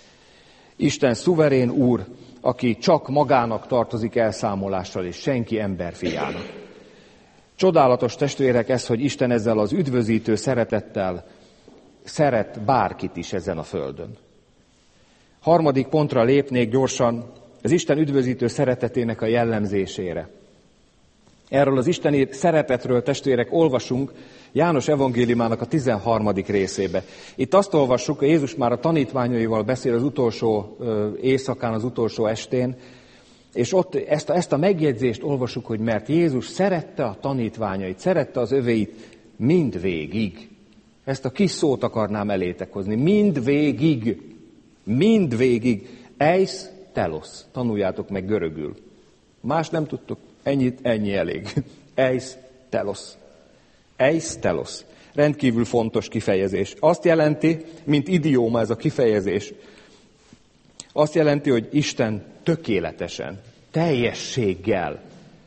Isten szuverén Úr, aki csak magának tartozik elszámolással, és senki emberfiának. Csodálatos, testvérek, ez, hogy Isten ezzel az üdvözítő szeretettel szeret bárkit is ezen a földön. Harmadik pontra lépnék gyorsan, az Isten üdvözítő szeretetének a jellemzésére. Erről az isteni szeretetről, testvérek, olvasunk János evangéliumának a 13. részébe. Itt azt olvassuk, hogy Jézus már a tanítványaival beszél az utolsó éjszakán, az utolsó estén, és ott ezt a megjegyzést olvassuk, hogy mert Jézus szerette a tanítványait, szerette az övéit mindvégig. Ezt a kis szót akarnám elétek hozni. Mindvégig. Mindvégig. Eis telos. Tanuljátok meg görögül. Más nem tudtok? Ennyi elég. Eis telos. Eis telos. Rendkívül fontos kifejezés. Azt jelenti, mint idióma ez a kifejezés, azt jelenti, hogy Isten tökéletesen, teljességgel,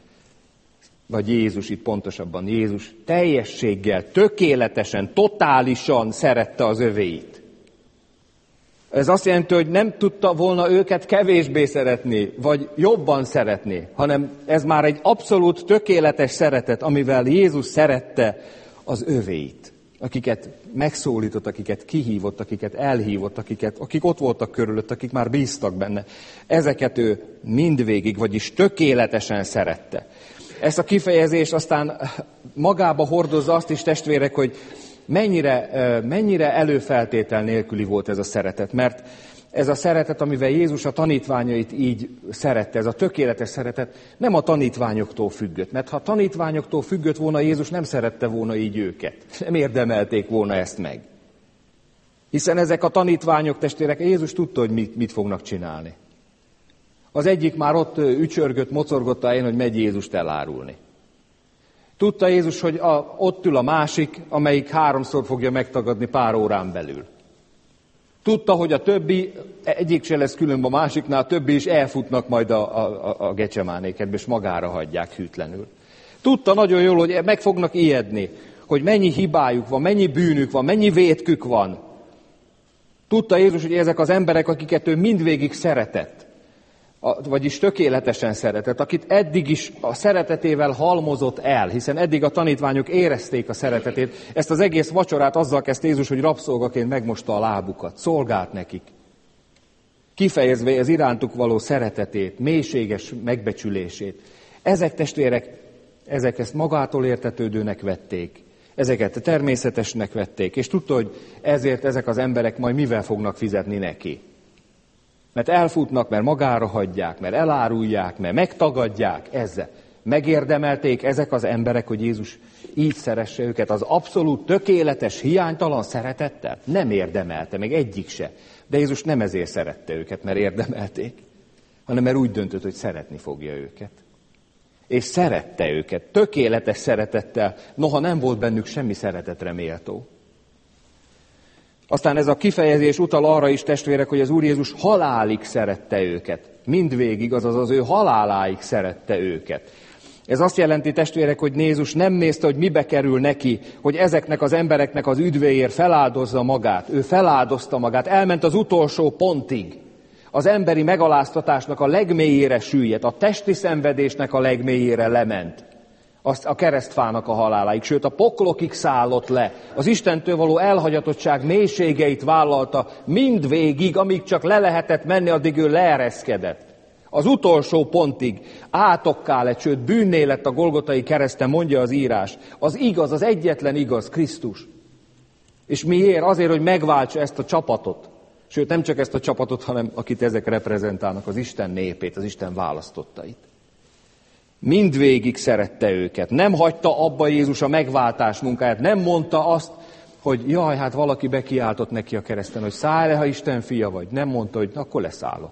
vagy Jézus itt pontosabban, Jézus teljességgel, tökéletesen, totálisan szerette az övéit. Ez azt jelenti, hogy nem tudta volna őket kevésbé szeretni, vagy jobban szeretni, hanem ez már egy abszolút tökéletes szeretet, amivel Jézus szerette az övéit, akiket megszólított, akiket kihívott, akiket elhívott, akik ott voltak körülött, akik már bíztak benne. Ezeket ő mindvégig, vagyis tökéletesen szerette. Ezt a kifejezést aztán magába hordozza azt is, testvérek, hogy mennyire előfeltétel nélküli volt ez a szeretet, mert ez a szeretet, amivel Jézus a tanítványait így szerette, ez a tökéletes szeretet nem a tanítványoktól függött, mert ha a tanítványoktól függött volna, Jézus nem szerette volna így őket, nem érdemelték volna ezt meg. Hiszen ezek a tanítványok, testvérek, Jézus tudta, hogy mit fognak csinálni. Az egyik már ott ücsörgött, mocorgott a helyén, hogy megy Jézust elárulni. Tudta Jézus, hogy ott ül a másik, amelyik 3-szor fogja megtagadni pár órán belül. Tudta, hogy a többi, egyik se lesz különb a másiknál, a többi is elfutnak majd a Gecsemánékedbe, és magára hagyják hűtlenül. Tudta nagyon jól, hogy meg fognak ijedni, hogy mennyi hibájuk van, mennyi bűnük van, mennyi vétkük van. Tudta Jézus, hogy ezek az emberek, akiket ő mindvégig szeretett, vagyis tökéletesen szeretett, akit eddig is a szeretetével halmozott el, hiszen eddig a tanítványok érezték a szeretetét. Ezt az egész vacsorát azzal kezdte Jézus, hogy rabszolgaként megmosta a lábukat, szolgált nekik. Kifejezve az irántuk való szeretetét, mélységes megbecsülését. Ezek testvérek, ezek ezt magától értetődőnek vették, ezeket természetesnek vették, és tudta, hogy ezért ezek az emberek majd mivel fognak fizetni neki. Mert elfutnak, mert magára hagyják, mert elárulják, mert megtagadják, ezzel. Megérdemelték ezek az emberek, hogy Jézus így szeresse őket az abszolút tökéletes, hiánytalan szeretettel? Nem érdemelte, meg egyik se. De Jézus nem ezért szerette őket, mert érdemelték, hanem mert úgy döntött, hogy szeretni fogja őket. És szerette őket, tökéletes szeretettel, noha nem volt bennük semmi szeretetre méltó. Aztán ez a kifejezés utal arra is, testvérek, hogy az Úr Jézus halálig szerette őket. Mindvégig, azaz az ő haláláig szerette őket. Ez azt jelenti, testvérek, hogy Jézus nem nézte, hogy mibe kerül neki, hogy ezeknek az embereknek az üdvéért feláldozza magát. Ő feláldozta magát, elment az utolsó pontig. Az emberi megaláztatásnak a legmélyére süllyedt, a testi szenvedésnek a legmélyére lement. A keresztfának a haláláig, sőt a poklokig szállott le. Az Istentől való elhagyatottság mélységeit vállalta mindvégig, amíg csak le lehetett menni, addig ő leereszkedett. Az utolsó pontig átokká lett, sőt bűnné lett a Golgotai kereszten, mondja az írás. Az igaz, az egyetlen igaz, Krisztus. És miért? Azért, hogy megváltsa ezt a csapatot. Sőt, nem csak ezt a csapatot, hanem akit ezek reprezentálnak, az Isten népét, az Isten választottait. Mindvégig szerette őket. Nem hagyta abba Jézus a megváltás munkáját. Nem mondta azt, hogy jaj, hát valaki bekiáltott neki a kereszten, hogy szállj le, ha Isten fia vagy. Nem mondta, hogy akkor leszállok.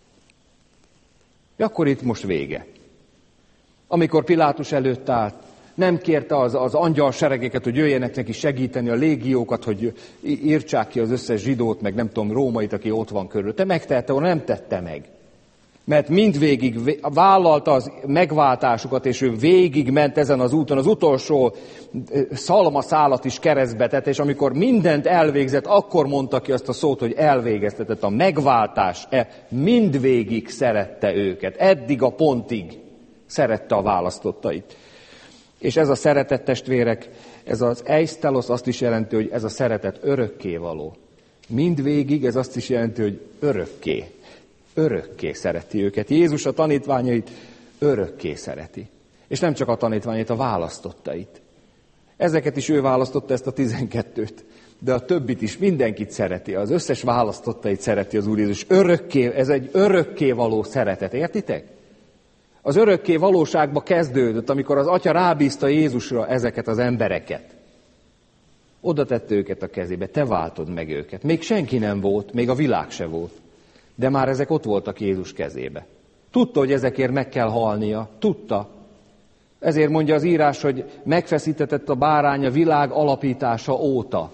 Akkor itt most vége. Amikor Pilátus előtt állt, nem kérte az angyal seregeket, hogy jöjjenek neki segíteni, a légiókat, hogy írtsák ki az összes zsidót, meg nem tudom, rómait, aki ott van körülötte. Megtehette, nem tette meg. Mert mindvégig vállalta az megváltásukat, és ő végig ment ezen az úton, az utolsó szalmaszálat is keresztbe tett, és amikor mindent elvégzett, akkor mondta ki azt a szót, hogy elvégeztetett. A megváltás mindvégig szerette őket, eddig a pontig szerette a választottait. És ez a szeretet, testvérek, ez az eisztelos azt is jelenti, hogy ez a szeretet örökkévaló. Mindvégig ez azt is jelenti, hogy örökké. Örökké szereti őket. Jézus a tanítványait örökké szereti. És nem csak a tanítványait, a választottait. Ezeket is ő választotta, ezt a 12-t. De a többit is, mindenkit szereti. Az összes választottait szereti az Úr Jézus. Örökké, ez egy örökké való szeretet. Értitek? Az örökké valóságba kezdődött, amikor az Atya rábízta Jézusra ezeket az embereket. Oda tette őket a kezébe, te váltod meg őket. Még senki nem volt, még a világ se volt. De már ezek ott voltak Jézus kezébe. Tudta, hogy ezekért meg kell halnia. Tudta. Ezért mondja az írás, hogy megfeszítetett a bárány a világ alapítása óta.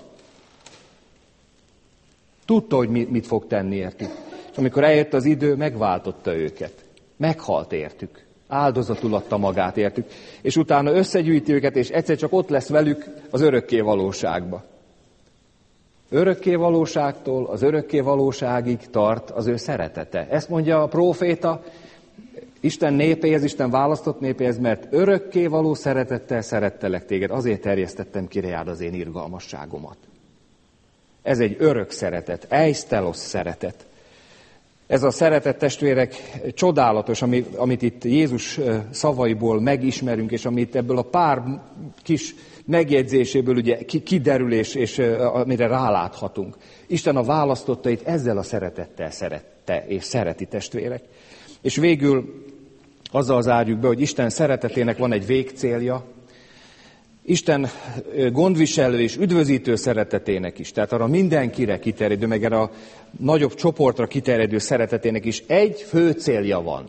Tudta, hogy mit fog tenni értük. És amikor eljött az idő, megváltotta őket. Meghalt értük. Áldozatul adta magát értük. És utána összegyűjti őket, és egyszer csak ott lesz velük az örökké valóságba. Örökké valóságtól az örökké valóságig tart az ő szeretete. Ezt mondja a próféta Isten népéhez, Isten választott népéhez, mert örökké való szeretettel szerettelek téged, azért terjesztettem ki rád az én irgalmasságomat. Ez egy örök szeretet, eisztelos szeretet. Ez a szeretet, testvérek, csodálatos, amit itt Jézus szavaiból megismerünk, és amit ebből a pár kis megjegyzéséből ugye kiderül, és amire ráláthatunk. Isten a választottait ezzel a szeretettel szerette, és szereti, testvérek. És végül azzal zárjuk be, hogy Isten szeretetének van egy végcélja, Isten gondviselő és üdvözítő szeretetének is, tehát arra mindenkire kiterjedő, meg erre a nagyobb csoportra kiterjedő szeretetének is egy fő célja van.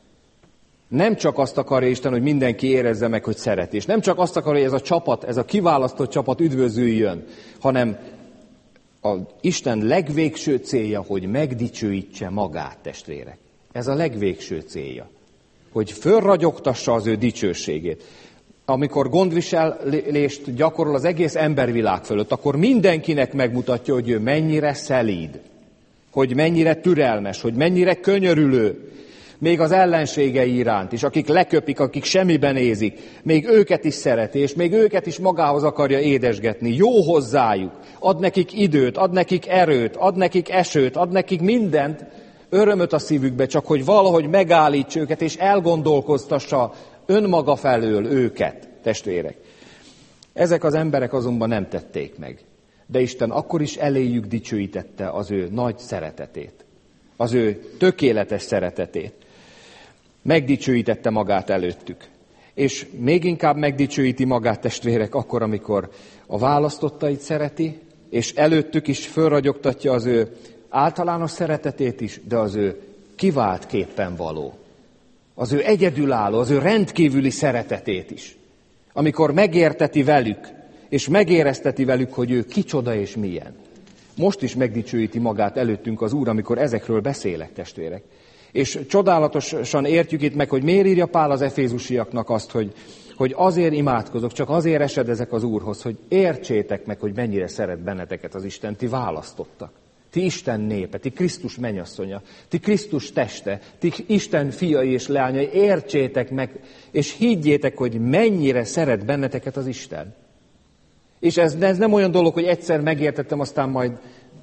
Nem csak azt akarja Isten, hogy mindenki érezze meg, hogy szereti, és nem csak azt akarja, hogy ez a csapat, ez a kiválasztott csapat üdvözüljön, hanem az Isten legvégső célja, hogy megdicsőítse magát, testvérek. Ez a legvégső célja, hogy fölragyogtassa az ő dicsőségét. Amikor gondviselést gyakorol az egész embervilág fölött, akkor mindenkinek megmutatja, hogy ő mennyire szelíd, hogy mennyire türelmes, hogy mennyire könyörülő, még az ellenségei iránt is, akik leköpik, akik semmiben nézik, még őket is szereti, és még őket is magához akarja édesgetni, jó hozzájuk, ad nekik időt, ad nekik erőt, ad nekik esőt, ad nekik mindent, örömöt a szívükbe, csak hogy valahogy megállítsa őket, és elgondolkoztassa önmaga felől őket, testvérek. Ezek az emberek azonban nem tették meg, de Isten akkor is eléjük dicsőítette az ő nagy szeretetét, az ő tökéletes szeretetét. Megdicsőítette magát előttük. És még inkább megdicsőíti magát, testvérek, akkor, amikor a választottait szereti, és előttük is fölragyogtatja az ő általános szeretetét is, de az ő kivált képpen való, az ő egyedülálló, az ő rendkívüli szeretetét is. Amikor megérteti velük, és megérezteti velük, hogy ő kicsoda és milyen. Most is megdicsőíti magát előttünk az Úr, amikor ezekről beszélek, testvérek. És csodálatosan értjük itt meg, hogy miért írja Pál az efézusiaknak azt, hogy azért imádkozok, csak azért esedezek az Úrhoz, hogy értsétek meg, hogy mennyire szeret benneteket az Isten, ti választottak. Ti Isten népe, ti Krisztus mennyasszonya, ti Krisztus teste, ti Isten fiai és leányai, értsétek meg, és higgyétek, hogy mennyire szeret benneteket az Isten. És ez nem olyan dolog, hogy egyszer megértettem, aztán majd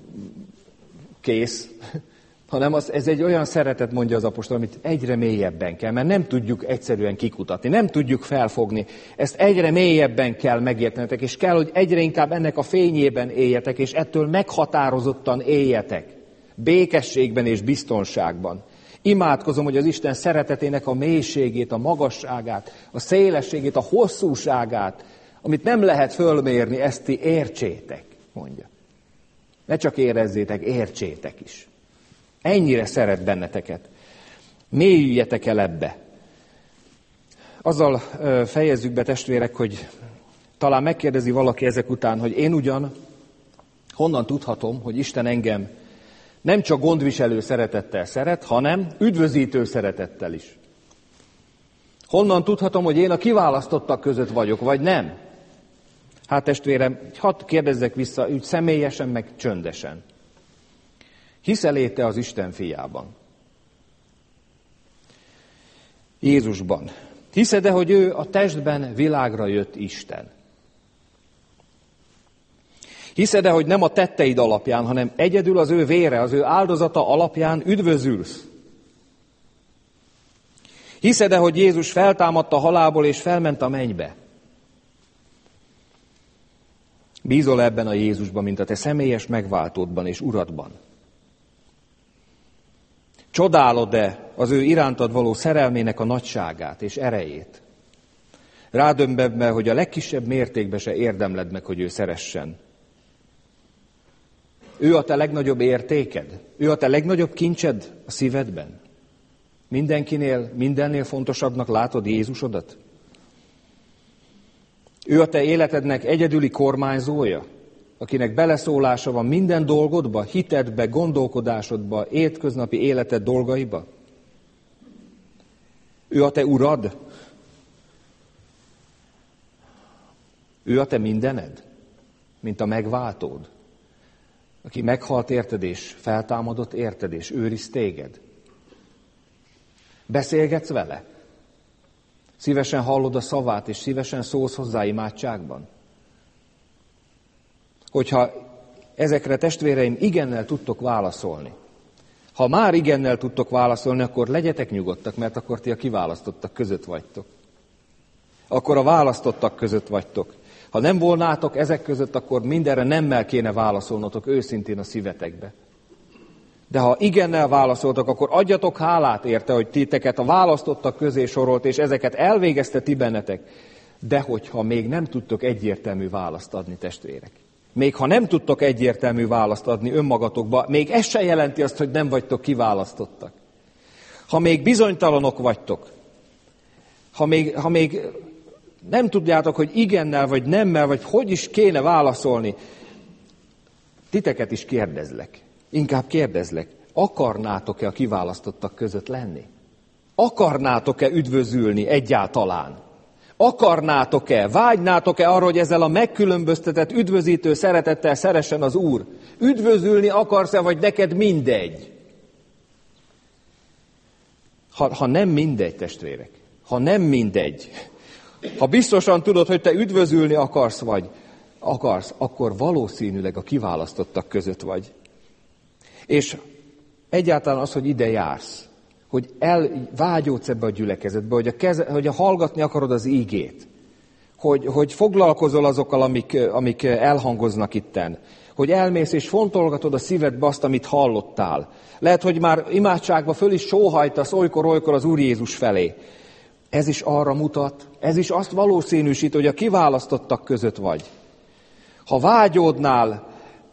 kész, hanem ez egy olyan szeretet, mondja az apostol, amit egyre mélyebben kell, mert nem tudjuk egyszerűen kikutatni, nem tudjuk felfogni. Ezt egyre mélyebben kell megértenetek, és kell, hogy egyre inkább ennek a fényében éljetek, és ettől meghatározottan éljetek, békességben és biztonságban. Imádkozom, hogy az Isten szeretetének a mélységét, a magasságát, a szélességét, a hosszúságát, amit nem lehet fölmérni, ezt ti értsétek, mondja. Ne csak érezzétek, értsétek is. Ennyire szeret benneteket. Mélyüljetek el ebbe. Azzal fejezzük be, testvérek, hogy talán megkérdezi valaki ezek után, hogy én ugyan honnan tudhatom, hogy Isten engem nem csak gondviselő szeretettel szeret, hanem üdvözítő szeretettel is. Honnan tudhatom, hogy én a kiválasztottak között vagyok, vagy nem? Hát testvérem, hadd kérdezzek vissza, úgy személyesen, meg csöndesen. Hiszel te az Isten fiában? Jézusban. Hiszed-e, hogy ő a testben világra jött Isten? Hiszed-e, hogy nem a tetteid alapján, hanem egyedül az ő vére, az ő áldozata alapján üdvözülsz? Hiszed-e, hogy Jézus feltámadt a halálból és felment a mennybe? Bízol ebben a Jézusban, mint a te személyes megváltódban és uradban? Csodálod-e az ő irántad való szerelmének a nagyságát és erejét? Rádöbbenve, hogy a legkisebb mértékben se érdemled meg, hogy ő szeressen. Ő a te legnagyobb értéked? Ő a te legnagyobb kincsed a szívedben? Mindennél fontosabbnak látod Jézusodat? Ő a te életednek egyedüli kormányzója, akinek beleszólása van minden dolgodba, hitedbe, gondolkodásodba, hétköznapi életed dolgaiba? Ő a te urad? Ő a te mindened, mint a megváltód? aki meghalt érted és feltámadott érted és őriz téged. Beszélgetsz vele? Szívesen hallod a szavát, és szívesen szólsz hozzá imádságban? Hogyha ezekre, testvéreim, igennel tudtok válaszolni, ha már igennel tudtok válaszolni, akkor legyetek nyugodtak, mert akkor ti a kiválasztottak között vagytok. Akkor a választottak között vagytok. Ha nem volnátok ezek között, akkor mindenre nemmel kéne válaszolnotok őszintén a szívetekbe. De ha igennel válaszoltak, akkor adjatok hálát érte, hogy titeket a választottak közé sorolt, és ezeket elvégezte ti bennetek. De hogyha még nem tudtok egyértelmű választ adni, testvérek, még ha nem tudtok egyértelmű választ adni önmagatokba, még ez se jelenti azt, hogy nem vagytok kiválasztottak. Ha még bizonytalanok vagytok, ha még nem tudjátok, hogy igennel, vagy nemmel, vagy hogy is kéne válaszolni, titeket is kérdezlek. Inkább kérdezlek, akarnátok-e a kiválasztottak között lenni? Akarnátok-e üdvözülni egyáltalán? Akarnátok-e, vágynátok-e arra, hogy ezzel a megkülönböztetett, üdvözítő szeretettel szeressen az Úr? Üdvözülni akarsz-e, vagy neked mindegy? Ha nem mindegy, testvérek, ha nem mindegy, ha biztosan tudod, hogy te üdvözülni akarsz, akkor valószínűleg a kiválasztottak között vagy. És egyáltalán az, hogy ide jársz, hogy vágyódsz ebbe a gyülekezetbe, hogy hallgatni akarod az ígét, hogy foglalkozol azokkal, amik elhangoznak itten, hogy elmész és fontolgatod a szívedbe azt, amit hallottál. Lehet, hogy már imádságba föl is sóhajtasz olykor-olykor az Úr Jézus felé. Ez is arra mutat, ez is azt valószínűsít, hogy a kiválasztottak között vagy. Ha vágyódnál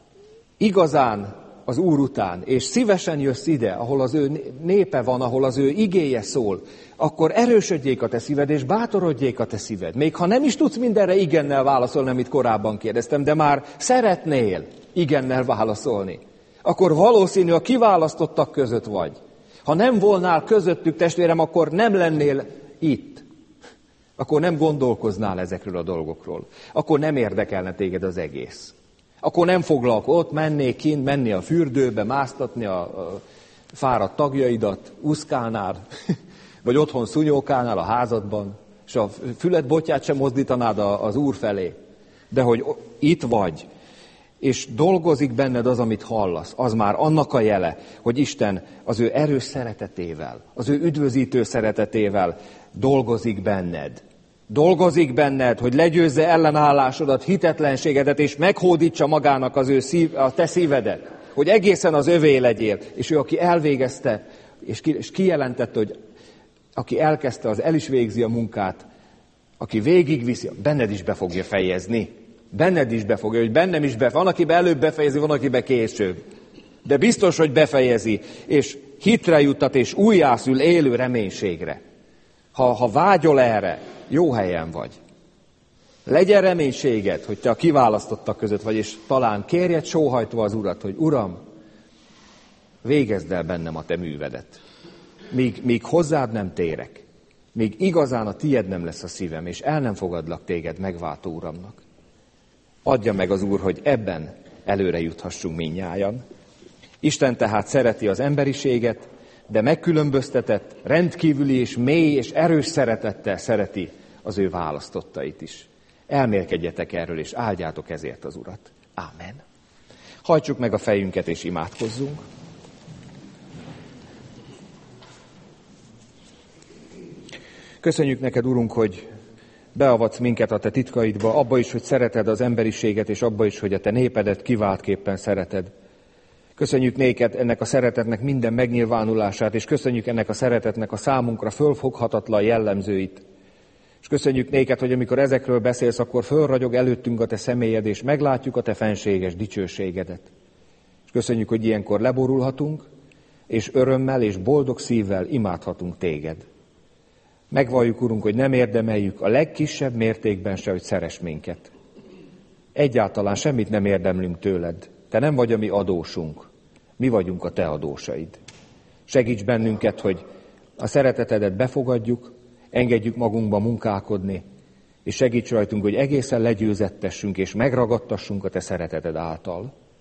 igazán az Úr után, és szívesen jössz ide, ahol az ő népe van, ahol az ő igéje szól, akkor erősödjék a te szíved, és bátorodjék a te szíved. Még ha nem is tudsz mindenre igennel válaszolni, amit korábban kérdeztem, de már szeretnél igennel válaszolni, akkor valószínű a kiválasztottak között vagy. Ha nem volnál közöttük, testvérem, akkor nem lennél itt. Akkor nem gondolkoznál ezekről a dolgokról. Akkor nem érdekelne téged az egész. Akkor nem ott mennék kint, menni a fürdőbe, másztatni a fáradt tagjaidat, úszkálnál, vagy otthon szunyókálnál a házadban, és a füled botját sem mozdítanád az Úr felé. De hogy itt vagy, és dolgozik benned az, amit hallasz, az már annak a jele, hogy Isten az ő erős szeretetével, az ő üdvözítő szeretetével dolgozik benned. Dolgozik benned, hogy legyőzze ellenállásodat, hitetlenségedet, és meghódítsa magának a te szívedet, hogy egészen az övé legyél. És ő, aki elvégezte, és kijelentette, hogy aki elkezdte, az el is végzi a munkát, aki végigviszi, benned is be fogja fejezni. Benned is befogja, hogy bennem is van, akiben előbb befejezi, van, akiben később. De biztos, hogy befejezi, és hitre juttat, és újjászül élő reménységre. Ha vágyol erre, jó helyen vagy. Legyen reménységed, hogy te a kiválasztottak között vagy, és talán kérjed sóhajtva az Urat, hogy Uram, végezd el bennem a te művedet. Míg hozzád nem térek, míg igazán a tied nem lesz a szívem, és el nem fogadlak téged megváltó Uramnak. Adja meg az Úr, hogy ebben előre juthassunk mindnyájan. Isten tehát szereti az emberiséget, de megkülönböztetett, rendkívüli és mély és erős szeretettel szereti az ő választottait is. Elmélkedjetek erről, és áldjátok ezért az Urat. Ámen. Hajtsuk meg a fejünket, és imádkozzunk. Köszönjük neked, Urunk, hogy beavatsz minket a te titkaidba, abba is, hogy szereted az emberiséget, és abba is, hogy a te népedet kiváltképpen szereted. Köszönjük néked ennek a szeretetnek minden megnyilvánulását, és köszönjük ennek a szeretetnek a számunkra fölfoghatatlan jellemzőit. És köszönjük néked, hogy amikor ezekről beszélsz, akkor fölragyog előttünk a te személyed, és meglátjuk a te fenséges dicsőségedet. És köszönjük, hogy ilyenkor leborulhatunk, és örömmel és boldog szívvel imádhatunk téged. Megvalljuk, Urunk, hogy nem érdemeljük a legkisebb mértékben se, hogy szeress minket. Egyáltalán semmit nem érdemlünk tőled. Te nem vagy a mi adósunk, mi vagyunk a te adósaid. Segíts bennünket, hogy a szeretetedet befogadjuk, engedjük magunkba munkálkodni, és segíts rajtunk, hogy egészen legyőzettessünk és megragadtassunk a te szereteted által.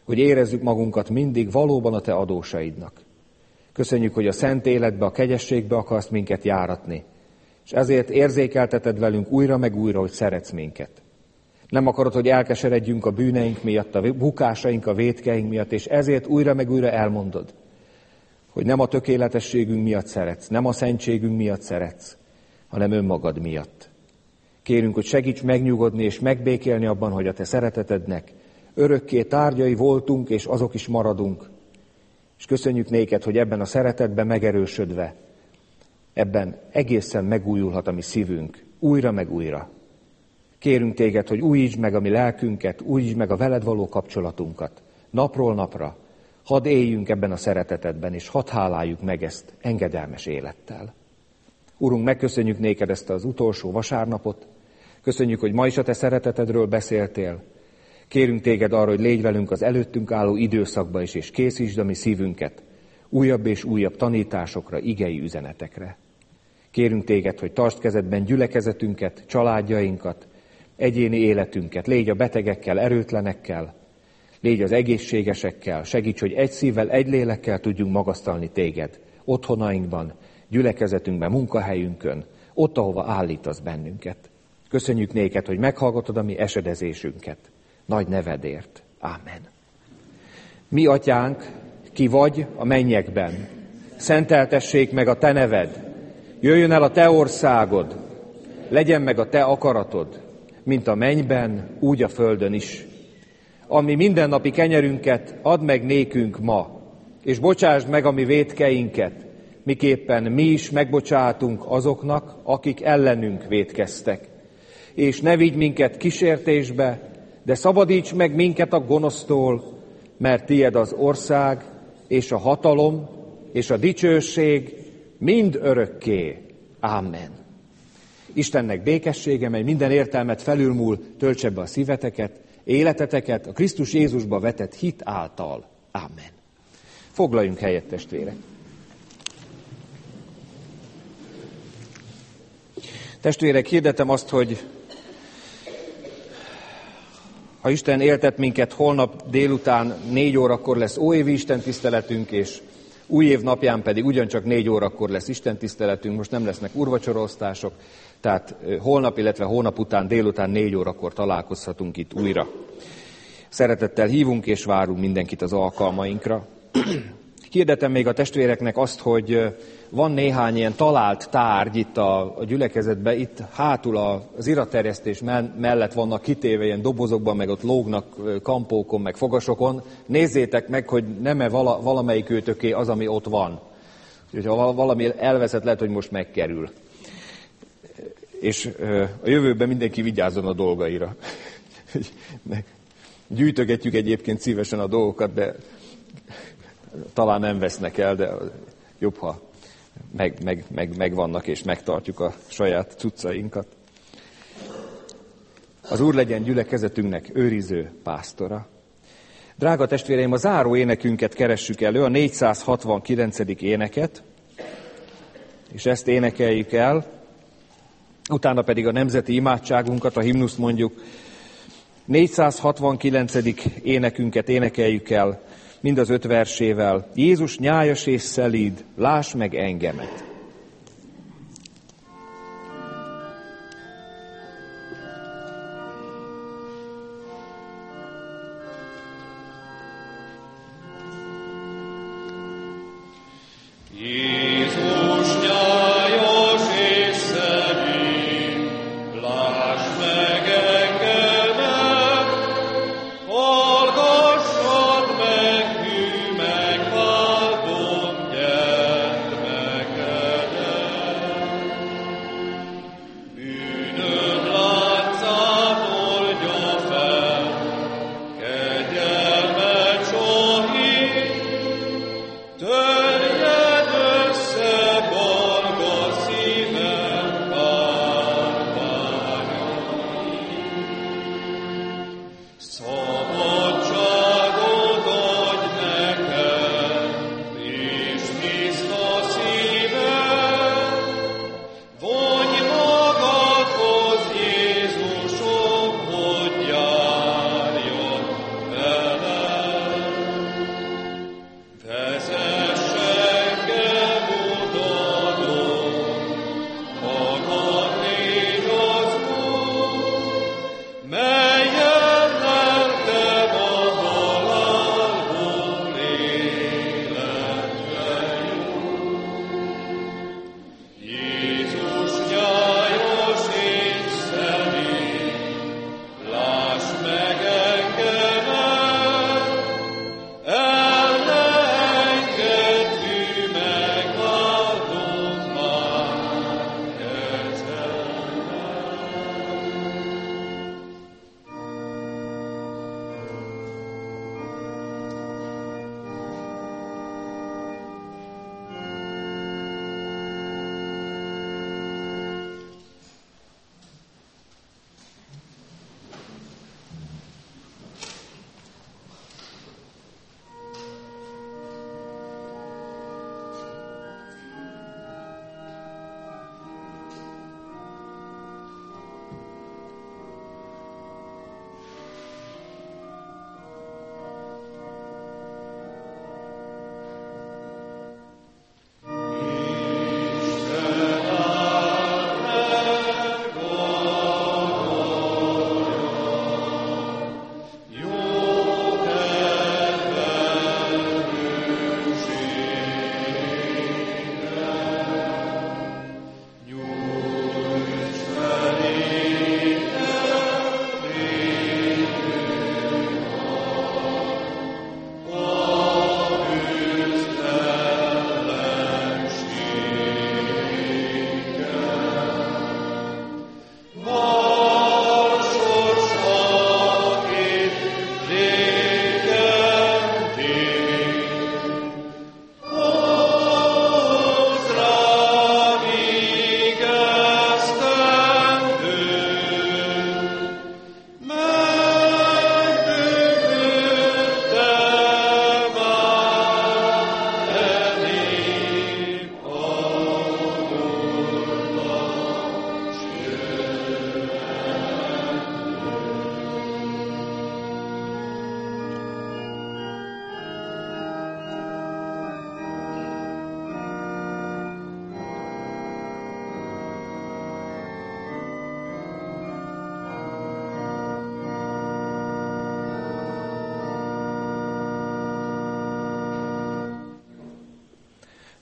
hogy érezzük magunkat mindig valóban a Te adósaidnak. Köszönjük, hogy a szent életbe, a kegyességbe akarsz minket járatni, és ezért érzékelteted velünk újra meg újra, hogy szeretsz minket. Nem akarod, hogy elkeseredjünk a bűneink miatt, a bukásaink, a vétkeink miatt, és ezért újra meg újra elmondod, hogy nem a tökéletességünk miatt szeretsz, nem a szentségünk miatt szeretsz, hanem önmagad miatt. Kérünk, hogy segíts megnyugodni és megbékélni abban, hogy a Te szeretetednek örökké tárgyai voltunk, és azok is maradunk. És köszönjük néked, hogy ebben a szeretetben megerősödve, ebben egészen megújulhat a mi szívünk, újra meg újra. Kérünk téged, hogy újítsd meg a mi lelkünket, újítsd meg a veled való kapcsolatunkat, napról napra. Hadd éljünk ebben a szeretetedben, és hadd háláljuk meg ezt engedelmes élettel. Urunk, megköszönjük néked ezt az utolsó vasárnapot, köszönjük, hogy ma is a te szeretetedről beszéltél. Kérünk téged arra, hogy légy velünk az előttünk álló időszakban is, és készítsd a mi szívünket újabb és újabb tanításokra, igei üzenetekre. Kérünk téged, hogy tartsd kezedben gyülekezetünket, családjainkat, egyéni életünket, légy a betegekkel, erőtlenekkel, légy az egészségesekkel, segíts, hogy egy szívvel, egy lélekkel tudjunk magasztalni téged, otthonainkban, gyülekezetünkben, munkahelyünkön, ott, ahova állítasz bennünket. Köszönjük néked, hogy meghallgatod a mi esedezésünket. Nagy nevedért. Ámen. Mi atyánk, ki vagy a mennyekben, szenteltessék meg a te neved, jöjjön el a te országod, legyen meg a te akaratod, mint a mennyben, úgy a földön is. Ami mindennapi kenyerünket add meg nékünk ma, és bocsásd meg a mi vétkeinket, miképpen mi is megbocsátunk azoknak, akik ellenünk vétkeztek. És ne vigy minket kísértésbe, de szabadíts meg minket a gonosztól, mert tied az ország, és a hatalom, és a dicsőség mind örökké. Ámen. Istennek békessége, mely minden értelmet felülmúl, töltse be a szíveteket, életeteket a Krisztus Jézusba vetett hit által. Ámen. Foglaljunk helyet, testvérek. Testvérek, hirdetem azt, hogy ha Isten éltet minket, holnap délután 4 órakor lesz óévi istentiszteletünk, és új év napján pedig ugyancsak 4 órakor lesz istentiszteletünk, most nem lesznek úrvacsorosztások, tehát holnap, illetve hónap után délután 4 órakor találkozhatunk itt újra. Szeretettel hívunk és várunk mindenkit az alkalmainkra. Hirdetem még a testvéreknek azt, hogy van néhány ilyen talált tárgy itt a gyülekezetben, itt hátul az iratterjesztés mellett vannak kitéve ilyen dobozokban, meg ott lógnak kampókon, meg fogasokon. Nézzétek meg, hogy nem-e valamelyik őtöké az, ami ott van. Úgyhogy ha valami elveszett, lehet, hogy most megkerül. És a jövőben mindenki vigyázzon a dolgaira. Gyűjtögetjük egyébként szívesen a dolgokat, de talán nem vesznek el, de jobb, ha megvannak és megtartjuk a saját cuccainkat. Az Úr legyen gyülekezetünknek őriző pásztora. Drága testvéreim, a záró énekünket keressük elő, a 469. éneket, és ezt énekeljük el. Utána pedig a nemzeti imádságunkat, a himnuszt mondjuk. 469. énekünket énekeljük el, mind az 5 versével. Jézus nyájas és szelíd, láss meg engemet. Meg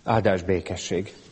Áldás békesség.